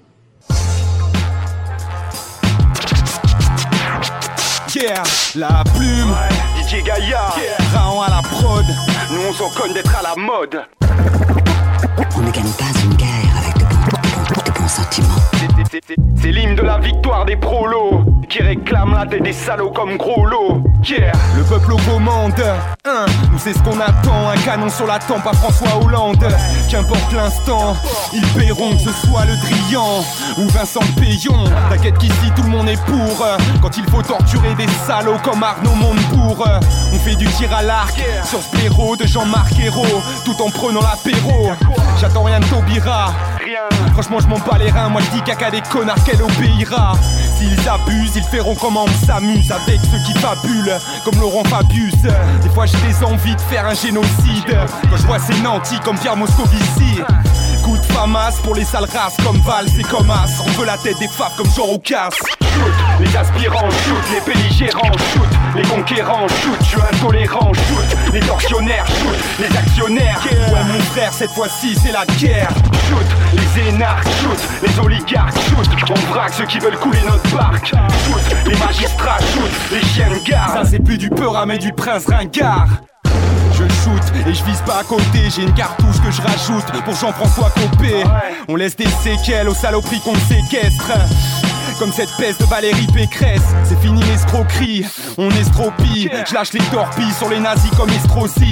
Yeah, La Plume, ouais. D J Gaïa, yeah. Raon à la prod. Nous on s'en conne d'être à la mode. On ne gagne pas une guerre avec de bons, de bons sentiments. C'est, c'est, c'est, c'est l'hymne de la victoire des prolos qui réclament la tête des salauds comme gros lot. Yeah. Le peuple aux commandes, hein, nous c'est ce qu'on attend. Un canon sur la tempe à François Hollande. Qu'importe l'instant, ils paieront, que ce soit le Drian ou Vincent le Payon. T'inquiète qu'ici tout le monde est pour. Quand il faut torturer des salauds comme Arnaud Montebourg. On fait du tir à l'arc sur ce blaireau de Jean-Marc Ayrault, tout en prenant l'apéro. J'attends rien de Taubira, rien. Franchement je m'en bats les reins, moi je dis caca des connards qu'elle obéira. S'ils abusent, ils verront comment on s'amuse avec ceux qui fabulent, comme Laurent Fabius. Des fois j'ai des envies de faire un génocide quand je vois ces nantis comme Pierre Moscovici. Coup de famas pour les sales races comme Valls et comme As. On veut la tête des faves comme Jean Roucas. Shoot, les aspirants shoot, les belligérants shoot, les conquérants shoot, je suis intolérant shoot, les tortionnaires shoot, les actionnaires. Yeah. Ouais mon frère, cette fois-ci c'est la guerre. Shoot, les énarques shoot, les oligarques shoot, on braque ceux qui veulent couler notre barque. Shoot, les magistrats shoot, les chiens de garde. Ça c'est plus du peur mais du prince ringard. Je shoot et je vise pas à côté, j'ai une cartouche que je rajoute pour Jean-François Copé. Ouais. On laisse des séquelles aux saloperies qu'on séquestre. Comme cette peste de Valérie Pécresse. C'est fini l'escroquerie, on estropie. Je lâche les torpilles sur les nazis comme Estrosi. On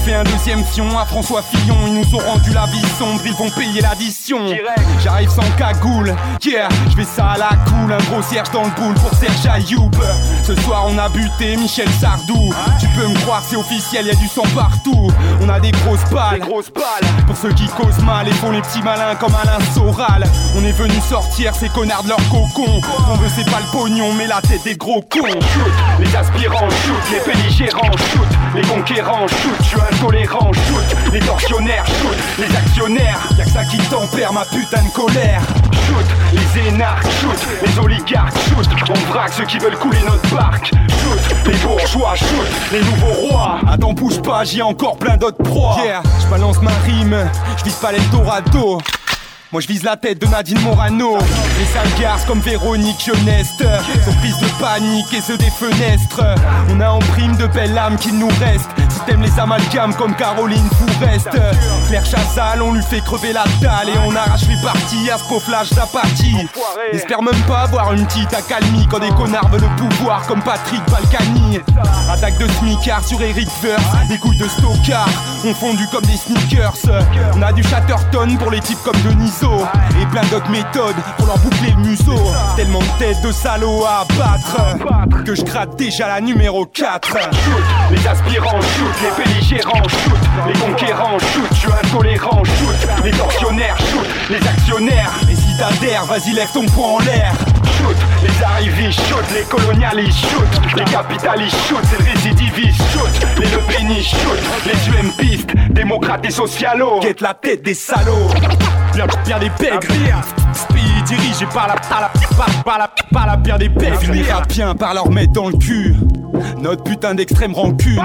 fait un deuxième fion à François Fillon. Ils nous ont rendu la vie sombre, ils vont payer l'addition. J'arrive sans cagoule, yeah, je fais ça à la cool. Un gros cierge dans le boule pour Serge Ayoub. Ce soir on a buté Michel Sardou. Tu peux me croire, c'est officiel, y'a du sang partout. On a des grosses balles, des grosses balles pour ceux qui causent mal et font les petits malins comme Alain Soral. On est venu sortir ces connards de leur cocon. On veut c'est pas le pognon mais la tête des gros cons. Shoot, les aspirants shoot, les belligérants shoot, les conquérants shoot, je suis intolérant shoot, les tortionnaires shoot, les actionnaires, y'a que ça qui tempère ma putain de colère. Shoot, les énarques shoot, les oligarques shoot, on braque ceux qui veulent couler notre barque. Shoot, les bourgeois shoot, les nouveaux rois. Attends bouge pas, j'y ai encore plein d'autres proies. Yeah, je balance ma rime, je vise pas l'Eldorado. Moi je vise la tête de Nadine Morano. Les sales garces comme Véronique Jeuneste sont prises de panique et ceux des fenêtres. On a en prime de belles âmes qu'il nous reste. Si t'aimes les amalgames comme Caroline Fourest, Claire Chazal on lui fait crever la dalle et on arrache les parties à ce pauvre flash d'apathie. N'espère même pas avoir une petite accalmie quand des connards veulent le pouvoir comme Patrick Balkany. Attaque de smicard sur Eric Verse, des couilles de stockard on fondu comme des sneakers. On a du Chatterton pour les types comme Denis et plein d'autres méthodes pour leur boucler le museau. Tellement de têtes de salauds à abattre que je gratte déjà la numéro quatre. Shoot, les aspirants shoot, les belligérants shoot, les conquérants shoot, je suis intolérant shoot, les tortionnaires shoot, les actionnaires, les citadères, vas-y lève ton poing en l'air. Shoot, les arrivistes shoot, les colonialistes shoot, les capitalistes shoot, c'est le récidiviste shoot, les Le Penistes shoot, les U M pistes, démocrates et socialos. Guette la tête des salauds. Bien, bien des pègres, Speed dirigé par la, par la, par, par la, par la pierre des pègres. On finira bien par leur mettre dans le cul notre putain d'extrême rancune.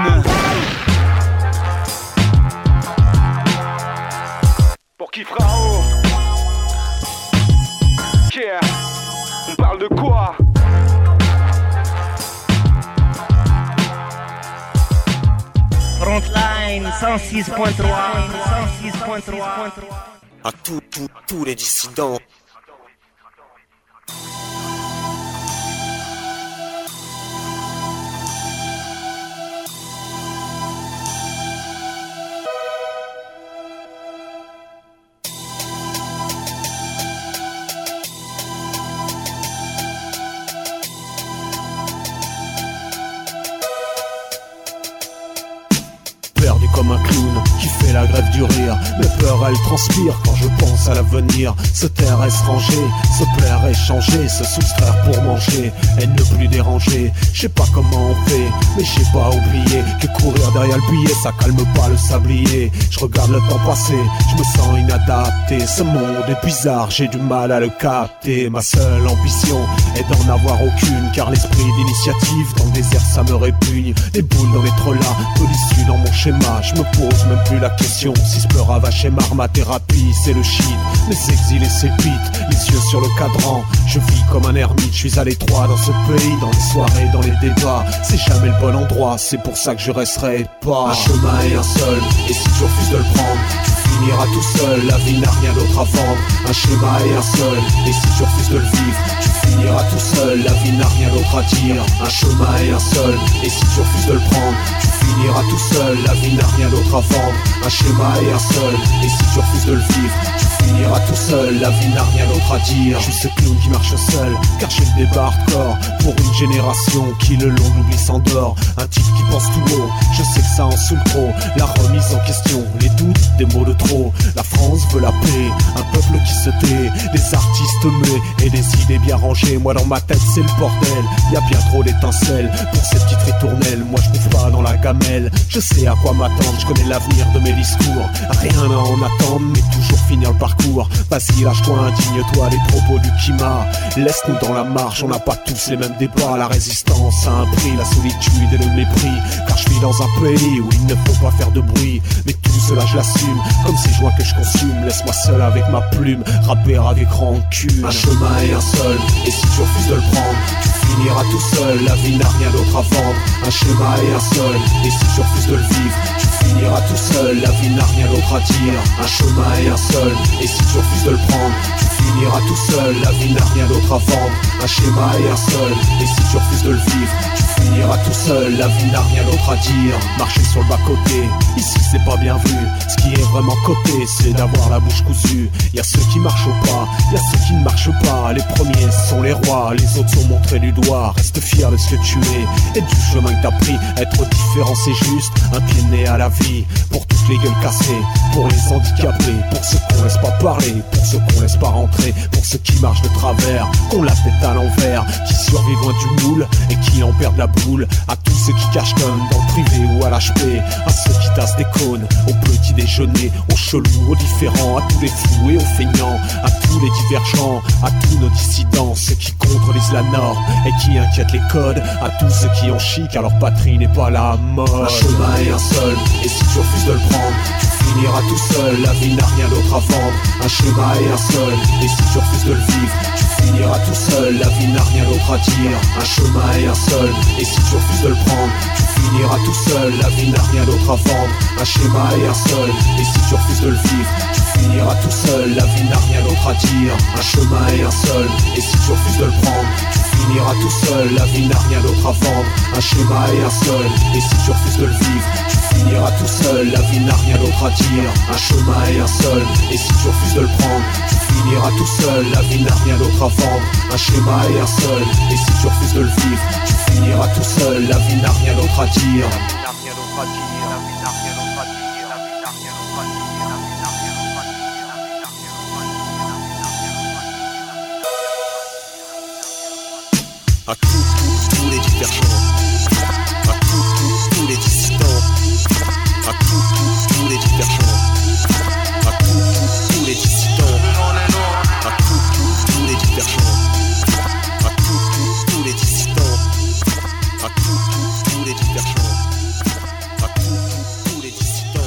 Pour qui fera haut? Yeah. On parle de quoi? Frontline cent six point trois, cent six point trois. À tous, tous, tous les dissidents. Perdu comme un clown qui fait la grève du rire. Mes peurs elles transpirent quand je pense à l'avenir. Se taire et se ranger, se plaire et changer, se soustraire pour manger et ne plus déranger. Je sais pas comment on fait, mais j'ai pas oublié que courir derrière le billet ça calme pas le sablier. Je regarde le temps passer, je me sens inadapté. Ce monde est bizarre, j'ai du mal à le capter. Ma seule ambition est d'en avoir aucune, car l'esprit d'initiative dans le désert ça me répugne. Des boules dans les trollas, peu d'issue dans mon schéma. Je me pose même plus la question si ce pleur avache et marre ma thérapie c'est le shit. Les exilés s'épitent, les yeux sur le cadran. Je vis comme un ermite, je suis à l'étroit dans ce pays. Dans les soirées, dans les débats, c'est jamais le bon endroit. C'est pour ça que je resterai pas. Un chemin est un seul, et si tu refuses de le prendre, tu finiras tout seul, la vie n'a rien d'autre à vendre. Un schéma est un seul, et si tu refuses de le vivre, tu finiras tout seul, la vie n'a rien d'autre à dire. Un chemin est un seul, et si tu refuses de le prendre, tu finiras tout seul, la vie n'a rien d'autre à vendre. Un schéma est un seul, et si tu refuses de le vivre, tu finiras tout seul, la vie n'a rien d'autre à dire. Je suis ce clown qui marche seul, car j'ai le débat hardcore pour une génération qui le long d'oubli s'endort. Un type qui pense tout haut, je sais que ça en saoule trop. La remise en question, les doutes, des mots de trop. La France veut la paix, un peuple qui se tait, des artistes muets et des idées bien rangées. Moi dans ma tête c'est le bordel, y a bien trop d'étincelles pour cette petite ritournelle. Moi je bouffe pas dans la gamelle, je sais à quoi m'attendre, je connais l'avenir de mes discours. Rien à en attendre, mais toujours finir le parcours. Vas-y lâche-toi, indigne-toi des propos du Kima. Laisse-nous dans la marche, on n'a pas tous les mêmes débats. La résistance a un prix, la solitude et le mépris. Car je vis dans un pays où il ne faut pas faire de bruit. Mais tout cela je l'assume, comme ces joints que je consume. Laisse-moi seul avec ma plume, rapper avec rancune. Un chemin est un seul, et si tu refuses de le prendre, tu finiras tout seul, la vie n'a rien d'autre à vendre. Un schéma est un seul, et si tu refuses de le vivre, tu finiras tout seul, la vie n'a rien d'autre à dire. Un chemin est un seul, et si tu refuses de le prendre, tu finiras tout seul, la vie n'a rien d'autre à vendre. Un schéma est un seul, et si tu refuses de le vivre, tu finiras tout seul, la vie n'a rien d'autre à dire. Marcher sur le bas-côté, ici c'est pas bien vu. Ce qui est vraiment coté, c'est d'avoir la bouche cousue. Y'a ceux qui marchent au pas, y'a ceux qui ne marchent pas. Les premiers sont les rois, les autres sont montrés du doigt. Reste fier de ce que tu es et du chemin que t'as pris. Être différent c'est juste, un pied de nez à la vie. Pour toutes les gueules cassées, pour les handicapés, pour ceux qu'on laisse pas parler, pour ceux qu'on laisse pas rentrer, pour ceux qui marchent de travers, qu'on la tête à l'envers, qui survivent loin du moule et qui en perdent la boule. À tous ceux qui cachent comme dans le privé ou à l'H P, à ceux qui tassent des cônes, au petit déjeuner, aux chelous, aux différents, à tous les fous et aux feignants, à tous les divergents, à tous nos dissidents, ceux qui contredisent la norme et qui inquiètent les codes, à tous ceux qui en chient car leur patrie n'est pas la mode. Un chemin est un seul, et si tu refuses de le prendre, tu finiras tout seul, la vie n'a rien d'autre à vendre. Un schéma est un seul, et si tu refuses de le vivre, tu finiras tout seul, la vie n'a rien d'autre à dire. Un chemin est un seul, et si tu refuses de le prendre, tu finiras tout seul, la vie n'a rien d'autre à vendre. Un schéma est un seul, et si tu refuses de le vivre, tu finiras tout seul, la vie n'a rien d'autre à dire. Un chemin est un seul, et si tu refuses de le prendre, tu finiras tout seul, la vie n'a rien d'autre à vendre. Un schéma est un seul, et si tu refuses de le vivre, tu finiras tout seul, la vie n'a rien d'autre à dire. Un chemin est un seul, et si tu refuses de le prendre, tu finiras tout seul, la vie n'a rien d'autre à vendre. Un schéma est un seul, et si tu refuses de le vivre, tu finiras tout seul, la vie n'a rien d'autre à dire. À tous, tous, tous les divergents, à tous, tous, tous les dissidents, à tous, tous, tous les divergents, à tous, tous, tous les dissidents, à tous, tous, tous les divergents, à tous, tous, tous les dissidents, à tous, tous, tous les divergents, à tous, tous, tous les dissidents.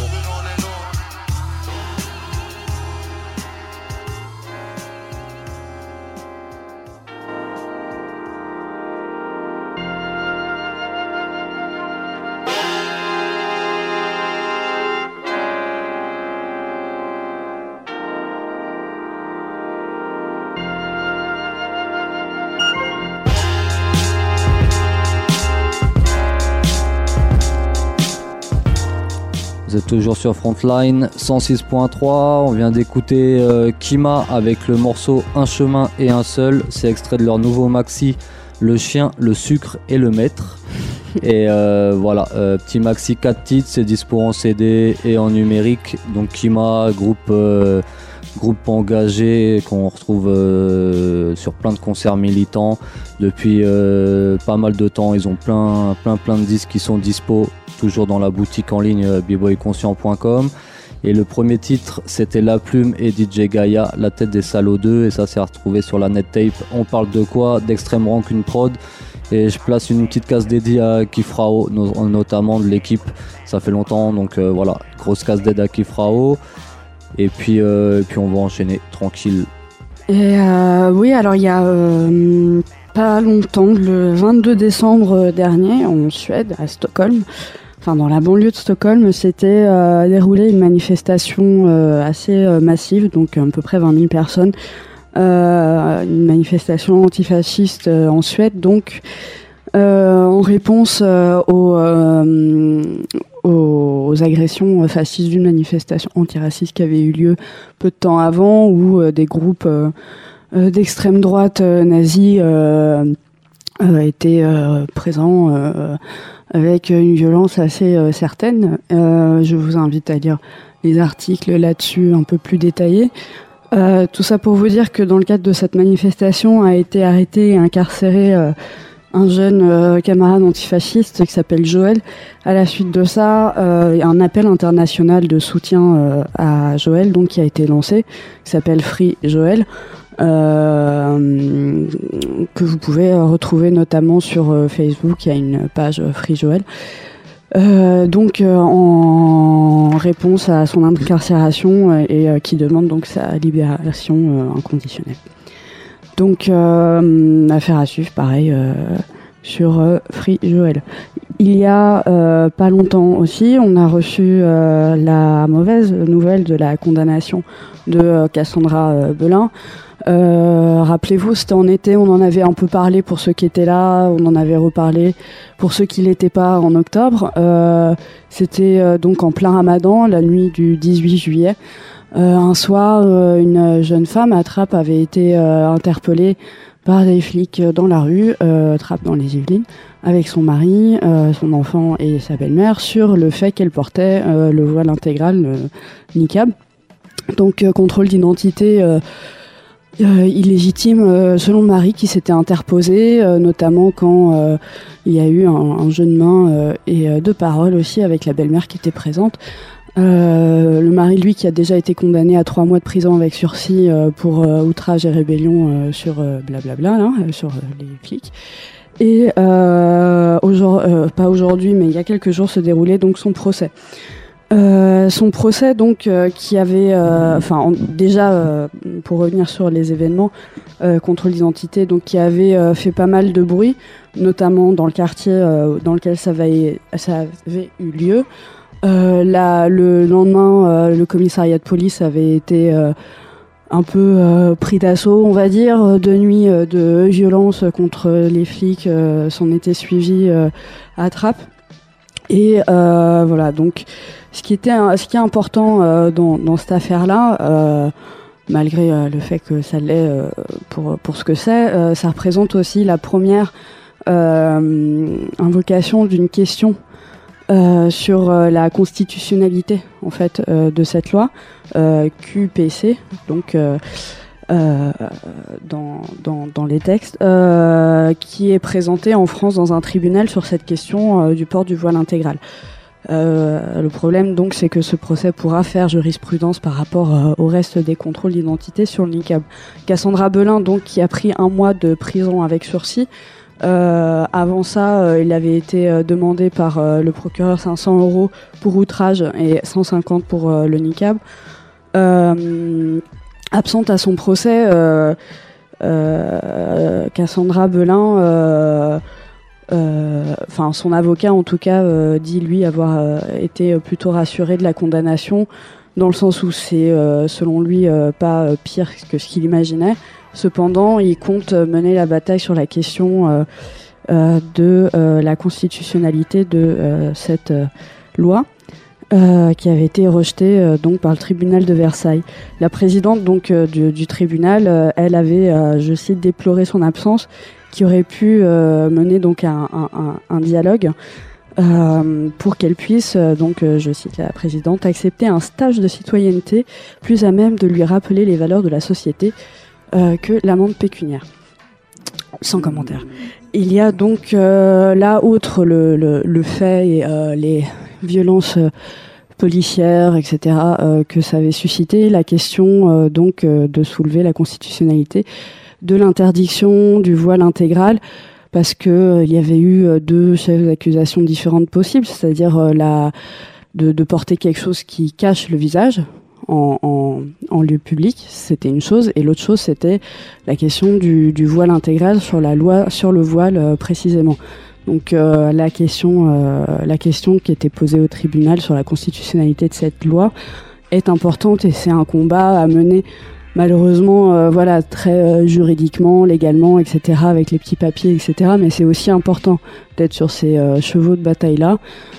Vous êtes toujours sur Frontline cent six point trois, on vient d'écouter euh, Kima avec le morceau Un chemin et un seul, c'est extrait de leur nouveau maxi Le chien, le sucre et le maître. Et euh, voilà, euh, petit maxi quatre titres, c'est dispo en C D et en numérique. Donc Kima, groupe, euh, groupe engagé qu'on retrouve euh, sur plein de concerts militants depuis euh, pas mal de temps. Ils ont plein plein plein de disques qui sont dispo toujours dans la boutique en ligne euh, b boy conscient point com. Et le premier titre c'était La Plume et D J Gaia, La Tête des Salauds deux, et ça s'est retrouvé sur la net tape. On parle de quoi? d'Extrême Rancune Prod. Et je place une petite case dédiée à Kifrao, no- notamment de l'équipe. Ça fait longtemps, donc euh, voilà, grosse case d'aide à Kifrao. Et puis, euh, et puis on va enchaîner tranquille. Et euh, oui, alors il y a euh, pas longtemps, le vingt-deux décembre dernier, en Suède, à Stockholm, enfin dans la banlieue de Stockholm, s'était euh, déroulée une manifestation euh, assez euh, massive, donc à peu près vingt mille personnes. Euh, une manifestation antifasciste euh, en Suède, donc euh, en réponse euh, aux, euh, aux, aux agressions fascistes d'une manifestation antiraciste qui avait eu lieu peu de temps avant, où euh, des groupes euh, euh, d'extrême droite euh, nazis euh, euh, étaient euh, présents euh, avec une violence assez euh, certaine. Euh, je vous invite à lire les articles là-dessus un peu plus détaillés. Euh, tout ça pour vous dire que dans le cadre de cette manifestation a été arrêté et incarcéré euh, un jeune euh, camarade antifasciste qui s'appelle Joël. À la suite de ça, euh, il y a un appel international de soutien euh, à Joël, donc qui a été lancé, qui s'appelle Free Joël, euh, que vous pouvez retrouver notamment sur euh, Facebook. Il y a une page euh, Free Joël. Euh, donc euh, en réponse à son incarcération euh, et euh, qui demande donc sa libération euh, inconditionnelle. Donc euh, affaire à suivre, pareil euh, sur euh, Free Joël. il y a euh, pas longtemps aussi, on a reçu euh, la mauvaise nouvelle de la condamnation de euh, Cassandra euh, Belin. Euh, rappelez-vous, c'était en été, on en avait un peu parlé pour ceux qui étaient là, on en avait reparlé pour ceux qui l'étaient pas en octobre. Euh, c'était euh, donc en plein Ramadan, la nuit du dix-huit juillet. Euh, un soir, euh, une jeune femme à Trappes avait été euh, interpellée par des flics dans la rue, euh, Trappes dans les Yvelines, avec son mari, euh, son enfant et sa belle-mère, sur le fait qu'elle portait euh, le voile intégral, le niqab. Donc euh, contrôle d'identité euh, euh, illégitime euh, selon le mari qui s'était interposé, euh, notamment quand euh, il y a eu un, un jeu de main euh, et euh, de parole aussi avec la belle-mère qui était présente. Euh, le mari, lui, qui a déjà été condamné à trois mois de prison avec sursis euh, pour euh, outrage et rébellion euh, sur euh, blablabla, là, euh, sur euh, les flics. Et euh, aujourd'hui, euh, pas aujourd'hui, mais il y a quelques jours se déroulait donc son procès. Euh, son procès, donc, euh, qui avait, enfin, euh, déjà, euh, pour revenir sur les événements, euh, contrôle d'identité, donc, qui avait euh, fait pas mal de bruit, notamment dans le quartier euh, dans lequel ça avait, ça avait eu lieu. Euh, là, le lendemain, euh, le commissariat de police avait été euh, un peu euh, pris d'assaut, on va dire, de nuit euh, de violence contre les flics, euh, s'en était suivi euh, à Trappes. Et euh, voilà, donc ce qui était, ce qui est important euh, dans, dans cette affaire-là, euh, malgré euh, le fait que ça l'est euh, pour pour ce que c'est, euh, ça représente aussi la première euh, invocation d'une question. Euh, sur euh, la constitutionnalité en fait euh, de cette loi euh, Q P C, donc euh, euh, dans, dans dans les textes, euh, qui est présentée en France dans un tribunal sur cette question euh, du port du voile intégral. Euh, le problème donc, c'est que ce procès pourra faire jurisprudence par rapport euh, au reste des contrôles d'identité sur le niqab. Cassandra Belin, donc, qui a pris un mois de prison avec sursis. Euh, avant ça, euh, il avait été euh, demandé par euh, le procureur cinq cents euros pour outrage et cent cinquante pour euh, le niqab. Euh, absente à son procès, euh, euh, Cassandra Belin, euh, euh, enfin son avocat en tout cas, euh, dit lui avoir euh, été plutôt rassuré de la condamnation, dans le sens où c'est euh, selon lui euh, pas euh, pire que ce qu'il imaginait. Cependant, il compte mener la bataille sur la question euh, euh, de euh, la constitutionnalité de euh, cette euh, loi euh, qui avait été rejetée euh, donc par le tribunal de Versailles. La présidente donc euh, du, du tribunal, euh, elle avait, euh, je cite, déploré son absence, qui aurait pu euh, mener donc un, un, un, un dialogue euh, pour qu'elle puisse, euh, donc euh, je cite la présidente, accepter un stage de citoyenneté plus à même de lui rappeler les valeurs de la société. Euh, que l'amende pécuniaire. Sans commentaire. Il y a donc euh, là, outre le, le, le fait et euh, les violences euh, policières, et cetera, euh, que ça avait suscité, la question euh, donc euh, de soulever la constitutionnalité de l'interdiction du voile intégral, parce que euh, il y avait eu euh, deux chefs d'accusation différentes possibles, c'est-à-dire euh, la de, de porter quelque chose qui cache le visage. En, en, en lieu public, c'était une chose, et l'autre chose, c'était la question du, du voile intégral sur la loi sur le voile euh, précisément. Donc euh, la question, euh, la question qui était posée au tribunal sur la constitutionnalité de cette loi est importante, et c'est un combat à mener malheureusement, euh, voilà, très euh, juridiquement, légalement, et cetera, avec les petits papiers, et cetera. Mais c'est aussi important d'être sur ces euh, chevaux de bataille là.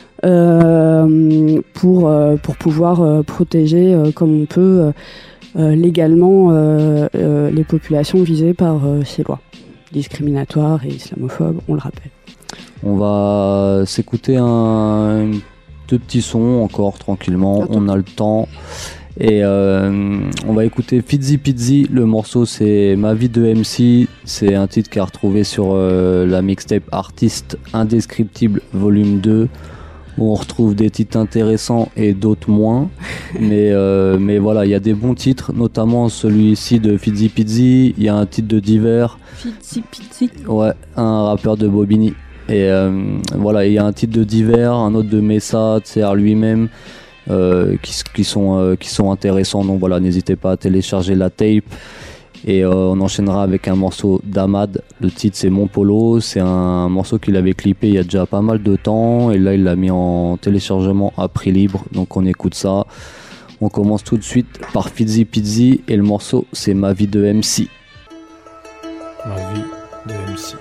Euh, pour euh, pour pouvoir euh, protéger euh, comme on peut euh, euh, légalement euh, euh, les populations visées par euh, ces lois discriminatoires et islamophobes, on le rappelle. On va s'écouter un deux petits sons encore tranquillement, on a le temps. Et euh, on va écouter Fizzy Pizzy, le morceau c'est Ma vie de M C, c'est un titre qu'a retrouvé sur euh, la mixtape Artiste Indescriptible volume deux. Où on retrouve des titres intéressants et d'autres moins, mais, euh, mais voilà, il y a des bons titres, notamment celui-ci de Fizzy Pizzy, il y a un titre de Diver, Fizzy Pizzy, ouais, un rappeur de Bobigny, et euh, voilà, il y a un titre de Diver, un autre de Messa, T R lui-même, euh, qui, qui, sont, euh, qui sont intéressants, donc voilà, n'hésitez pas à télécharger la tape. Et euh, on enchaînera avec un morceau d'Ahmad. Le titre c'est Mon Polo. C'est un morceau qu'il avait clippé il y a déjà pas mal de temps. Et là il l'a mis en téléchargement à prix libre. Donc on écoute ça. On commence tout de suite par Fizzy Pizzy. Et le morceau c'est Ma vie de M C. Ma vie de M C.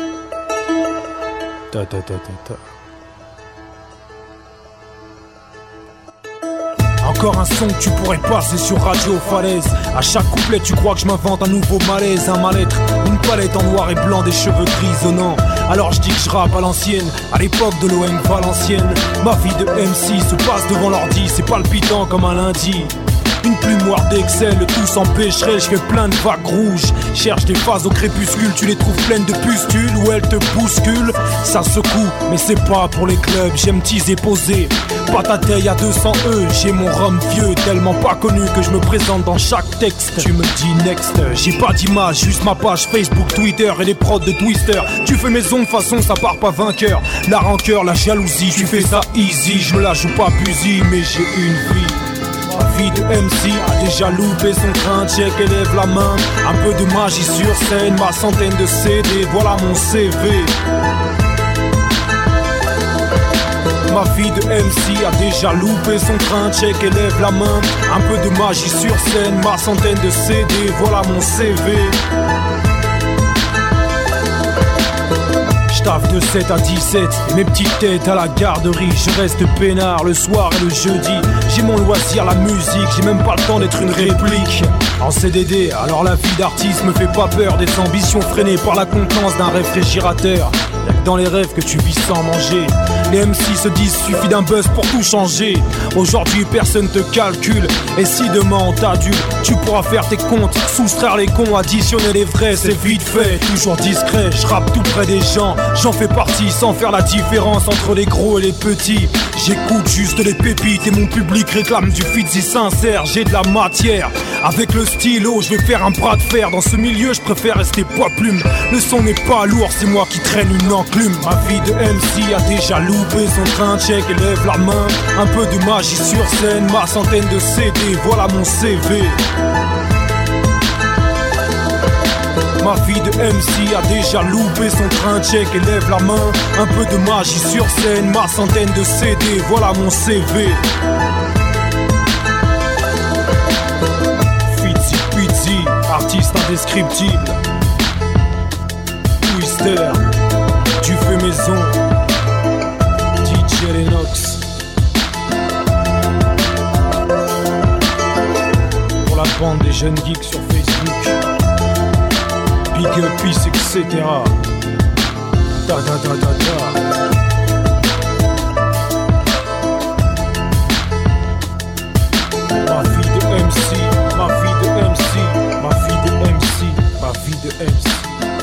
Ta ta ta ta ta. Encore un son que tu pourrais passer sur Radio Falaise. À chaque couplet tu crois que je m'invente un nouveau malaise. Un mal-être, une palette en noir et blanc, des cheveux grisonnants. Alors je dis que je rappe à l'ancienne, à l'époque de l'O M Valenciennes. Ma vie de M C se passe devant l'ordi, c'est palpitant comme un lundi. Une plumoire d'Excel, tout s'empêcherait, je fais plein de vagues rouges. Cherche des phases au crépuscule, tu les trouves pleines de pustules. Où elles te bousculent, ça secoue, mais c'est pas pour les clubs. J'aime teaser, poser, patateille à deux cents E. J'ai mon rhum vieux, tellement pas connu que je me présente dans chaque texte. Tu me dis next, j'ai pas d'image, juste ma page Facebook, Twitter et les prods de Twister. Tu fais mes ongles, façon ça part pas vainqueur. La rancœur, la jalousie, tu fais ça easy. Je me la joue pas busy, mais j'ai une vie. Ma vie de M C a déjà loupé son train, check et lève la main. Un peu de magie sur scène, ma centaine de C D, voilà mon C V. Ma vie de M C a déjà loupé son train, check et lève la main. Un peu de magie sur scène, ma centaine de C D, voilà mon C V. J'taffe de sept à dix-sept, et mes petites têtes à la garderie. Je reste peinard le soir et le jeudi. J'ai mon loisir, la musique, j'ai même pas le temps d'être une réplique. En C D D, alors la vie d'artiste me fait pas peur. Des ambitions freinées par la contenance d'un réfrigérateur. Y'a que dans les rêves que tu vis sans manger. Les M C se disent suffit d'un buzz pour tout changer. Aujourd'hui personne te calcule. Et si demain on t'adule, tu pourras faire tes comptes, soustraire les cons, additionner les vrais, c'est vite fait. Toujours discret, je rappe tout près des gens. J'en fais partie sans faire la différence entre les gros et les petits. J'écoute juste les pépites et mon public réclame du Fizzy sincère. J'ai de la matière, avec le stylo je vais faire un bras de fer. Dans ce milieu je préfère rester poids plume. Le son n'est pas lourd, c'est moi qui traîne une enclume. Ma vie de M C a déjà loupé son train, check et lève la main. Un peu de magie sur scène, ma centaine de C D, voilà mon C V. Ma vie de M C a déjà loupé son train, check et lève la main. Un peu de magie sur scène, ma centaine de C D, voilà mon C V. Fizzy Pizzy, artiste indescriptible. Twister, tu fais maison. D J Lennox. Pour la bande des jeunes geeks sur Facebook. Big up, peace, et cetera. Da da da da da. Ma vie de M C, ma vie de M C, ma vie de M C, ma vie de M C.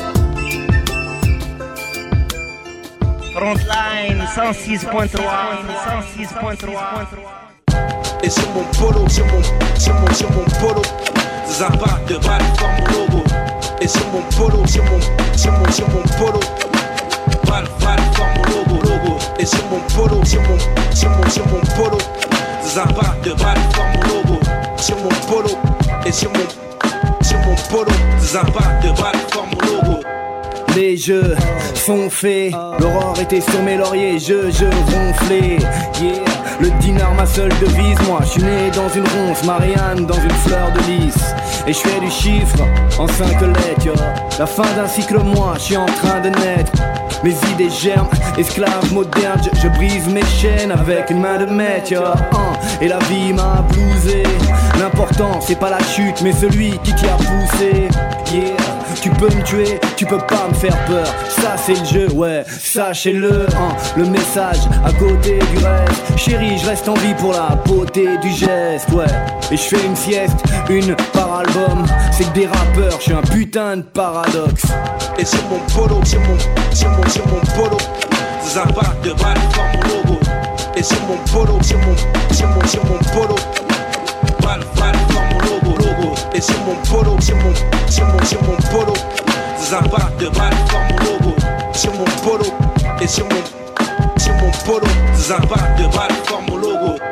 Frontline cent six point trois, cent six point trois. Et sur mon polo, sur mon, sur mon, sur mon polo, Zappa de balle dans mon logo. Et sur mon polo, sur mon, sur mon, sur mon polo, balle, balle dans mon logo, logo. Et sur mon polo, sur mon, sur mon, sur mon polo, Zappa de balle dans mon logo. Sur mon polo, et sur mon, sur mon polo, Zappa de balle dans mon logo. Les jeux sont faits, l'aurore était sur mes lauriers, je, je ronflais, yeah. Le dinar ma seule devise, moi je suis né dans une ronce, Marianne dans une fleur de lys. Et je fais du chiffre en cinq lettres, yo. La fin d'un cycle, moi je suis en train de naître. Mes idées germent, esclave moderne, je, je brise mes chaînes avec une main de maître, yo. Et la vie m'a blousé. L'important c'est pas la chute mais celui qui t'y a poussé, yeah. Tu peux me tuer, tu peux pas me faire peur. Ça c'est le jeu, ouais, sachez-le, hein. Le message à côté du reste. Chérie, je reste en vie pour la beauté du geste, ouais. Et je fais une sieste, une par album. C'est que des rappeurs, je suis un putain de paradoxe. Et sur mon polo, sur mon, sur mon, sur mon polo, Zappa de balle dans mon logo. Et sur mon polo, sur mon, sur mon, sur mon polo, balle, balle dans mon logo, logo. Et sur mon polo, sur mon, sur mon, sur mon polo, Zappa de balle dans mon logo. Sur mon polo, et sur mon, sur mon polo, Zappa de balle dans mon logo.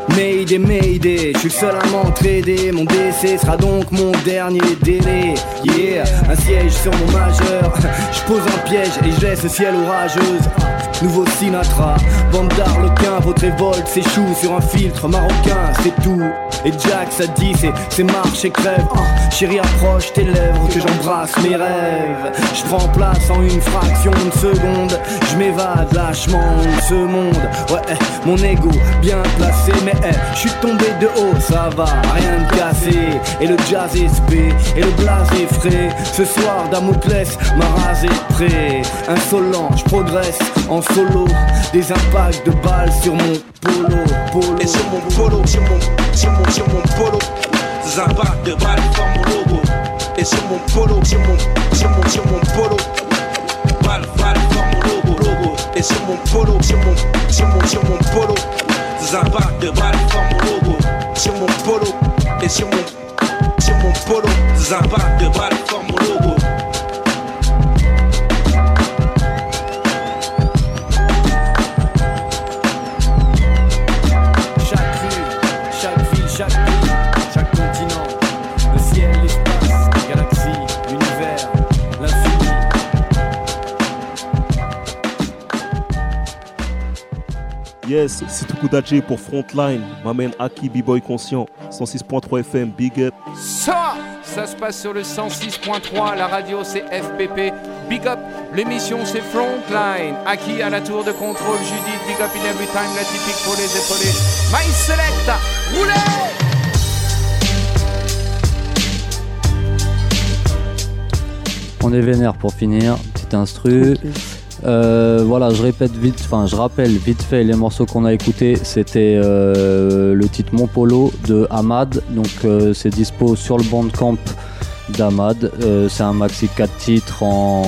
Mayday, Mayday, je suis le seul à m'entraider. Mon décès sera donc mon dernier délai. Yeah, un siège sur mon majeur. Je pose un piège et je laisse le ciel orageuse. Nouveau Sinatra, bande d'arlequins, votre révolte s'échoue sur un filtre marocain, c'est tout. Et Jack ça dit c'est, c'est marche et crève. Oh, chérie approche tes lèvres que j'embrasse mes rêves. Je prends place en une fraction de seconde. Je m'évade lâchement de ce monde. Ouais, mon ego bien placé. Mais eh, je suis tombé de haut, ça va, rien de cassé. Et le jazz est spé, et le blaze est frais. Ce soir Damoclès m'a rasé de près. Insolent, je progresse en solo. Des impacts de balles sur mon polo, polo. Et sur mon polo, sur mon, sur mon, sur mon polo, des impacts de balles forment mon logo. Et sur mon polo, sur mon, sur mon, sur mon polo, balles, balles forment mon logo, logo. Et sur mon polo, sur mon, sur mon, sur mon polo, des impacts de balles forment mon logo. Sur mon polo, et sur mon, sur mon polo, des impacts de balles forment mon logo. Yes, c'est Tukudaje pour Frontline. M'amène Aki, B-Boy Conscient. cent six point trois F M, big up. Ça, ça se passe sur le cent six point trois. La radio, c'est F P P. Big up. L'émission, c'est Frontline. Aki à la tour de contrôle. Judith, big up in every time. La typique pour les épaulés. My Selecta, roulez! On est vénère pour finir. Petit instru. Okay. Euh, voilà, je répète vite, enfin je rappelle vite fait les morceaux qu'on a écoutés. C'était euh, le titre Mon Polo de Ahmad, donc euh, c'est dispo sur le Bandcamp d'Ahmad. Euh, c'est un maxi quatre titres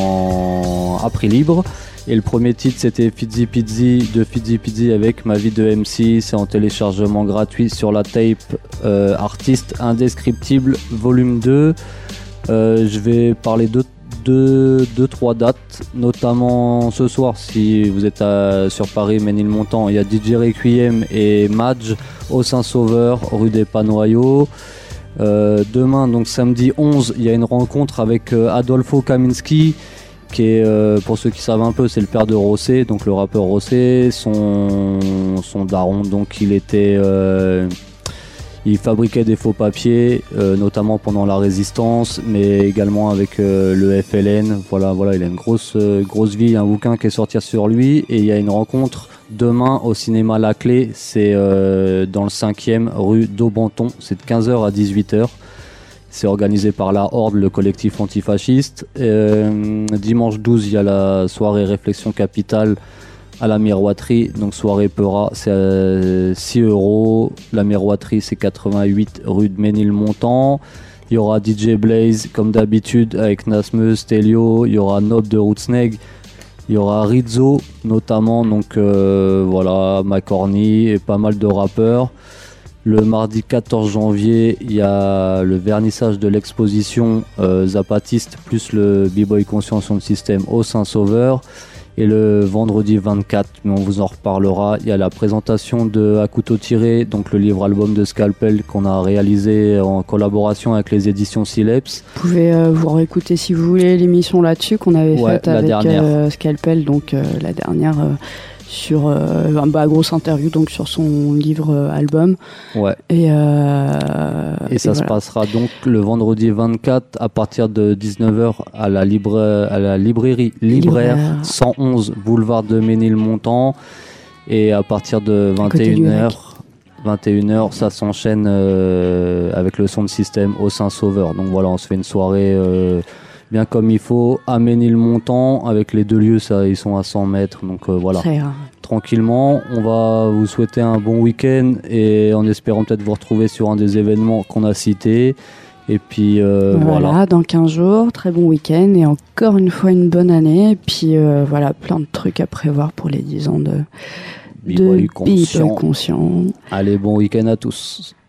en à prix libre. Et le premier titre c'était Fizzy Pizzy de Fizzy Pizzy avec Ma vie de M C. C'est en téléchargement gratuit sur la tape euh, Artiste Indescriptible volume deux. Euh, je vais parler de deux, deux, trois dates, notamment ce soir si vous êtes à, sur Paris, Ménilmontant, il y a D J Requiem et Madge au Saint-Sauveur, rue des Panoyaux. Euh, demain, donc samedi onze, il y a une rencontre avec euh, Adolfo Kaminski, qui est, euh, pour ceux qui savent un peu, c'est le père de Rossé, donc le rappeur Rossé, son, son daron, donc il était... Euh, Il fabriquait des faux papiers, euh, notamment pendant la Résistance, mais également avec euh, le F L N. Voilà, voilà, il a une grosse, euh, grosse vie, un bouquin qui est sorti sur lui. Et il y a une rencontre demain au cinéma La Clé. C'est euh, dans le cinquième rue d'Aubenton. C'est de quinze heures à dix-huit heures. C'est organisé par la Horde, le collectif antifasciste. Euh, dimanche douze, il y a la soirée Réflexion Capitale à la Miroiterie, donc soirée Peura, c'est à six euros. La Miroiterie, c'est quatre-vingt-huit rue de Ménilmontant. Il y aura D J Blaze comme d'habitude avec Nasmeuse, Telio. Il y aura Nob de Rootsneg. Il y aura Rizzo notamment, donc euh, voilà, Macorny et pas mal de rappeurs. Le mardi quatorze janvier, il y a le vernissage de l'exposition euh, Zapatiste plus le B-Boy Conscient Sound System au Saint-Sauveur. Et le vendredi vingt-quatre, mais on vous en reparlera, il y a la présentation de À couteau tiré, donc le livre-album de Scalpel qu'on a réalisé en collaboration avec les éditions Sileps. Vous pouvez euh, vous réécouter si vous voulez l'émission là-dessus qu'on avait ouais, faite avec euh, Scalpel, donc euh, la dernière euh, sur euh, un bah, grosse interview donc sur son livre euh, album. Ouais. Et, euh, et ça et se voilà. passera donc le vendredi vingt-quatre à partir de dix-neuf heures à la, libre, à la librairie Libraire, Libraire cent onze boulevard de Ménilmontant, et à partir de vingt et une heures vingt et une heures ça s'enchaîne euh, avec le Sound System au Saint-Sauveur. Donc voilà, on se fait une soirée euh, bien comme il faut à Ménilmontant, avec les deux lieux, ça, ils sont à cent mètres, donc euh, voilà, tranquillement. On va vous souhaiter un bon week-end et en espérant peut-être vous retrouver sur un des événements qu'on a cités. Et puis euh, voilà, voilà, dans quinze jours, très bon week-end et encore une fois une bonne année. Et puis euh, voilà, plein de trucs à prévoir pour les dix ans de B-Boy Conscient. B-Boy Conscient. Allez, bon week-end à tous.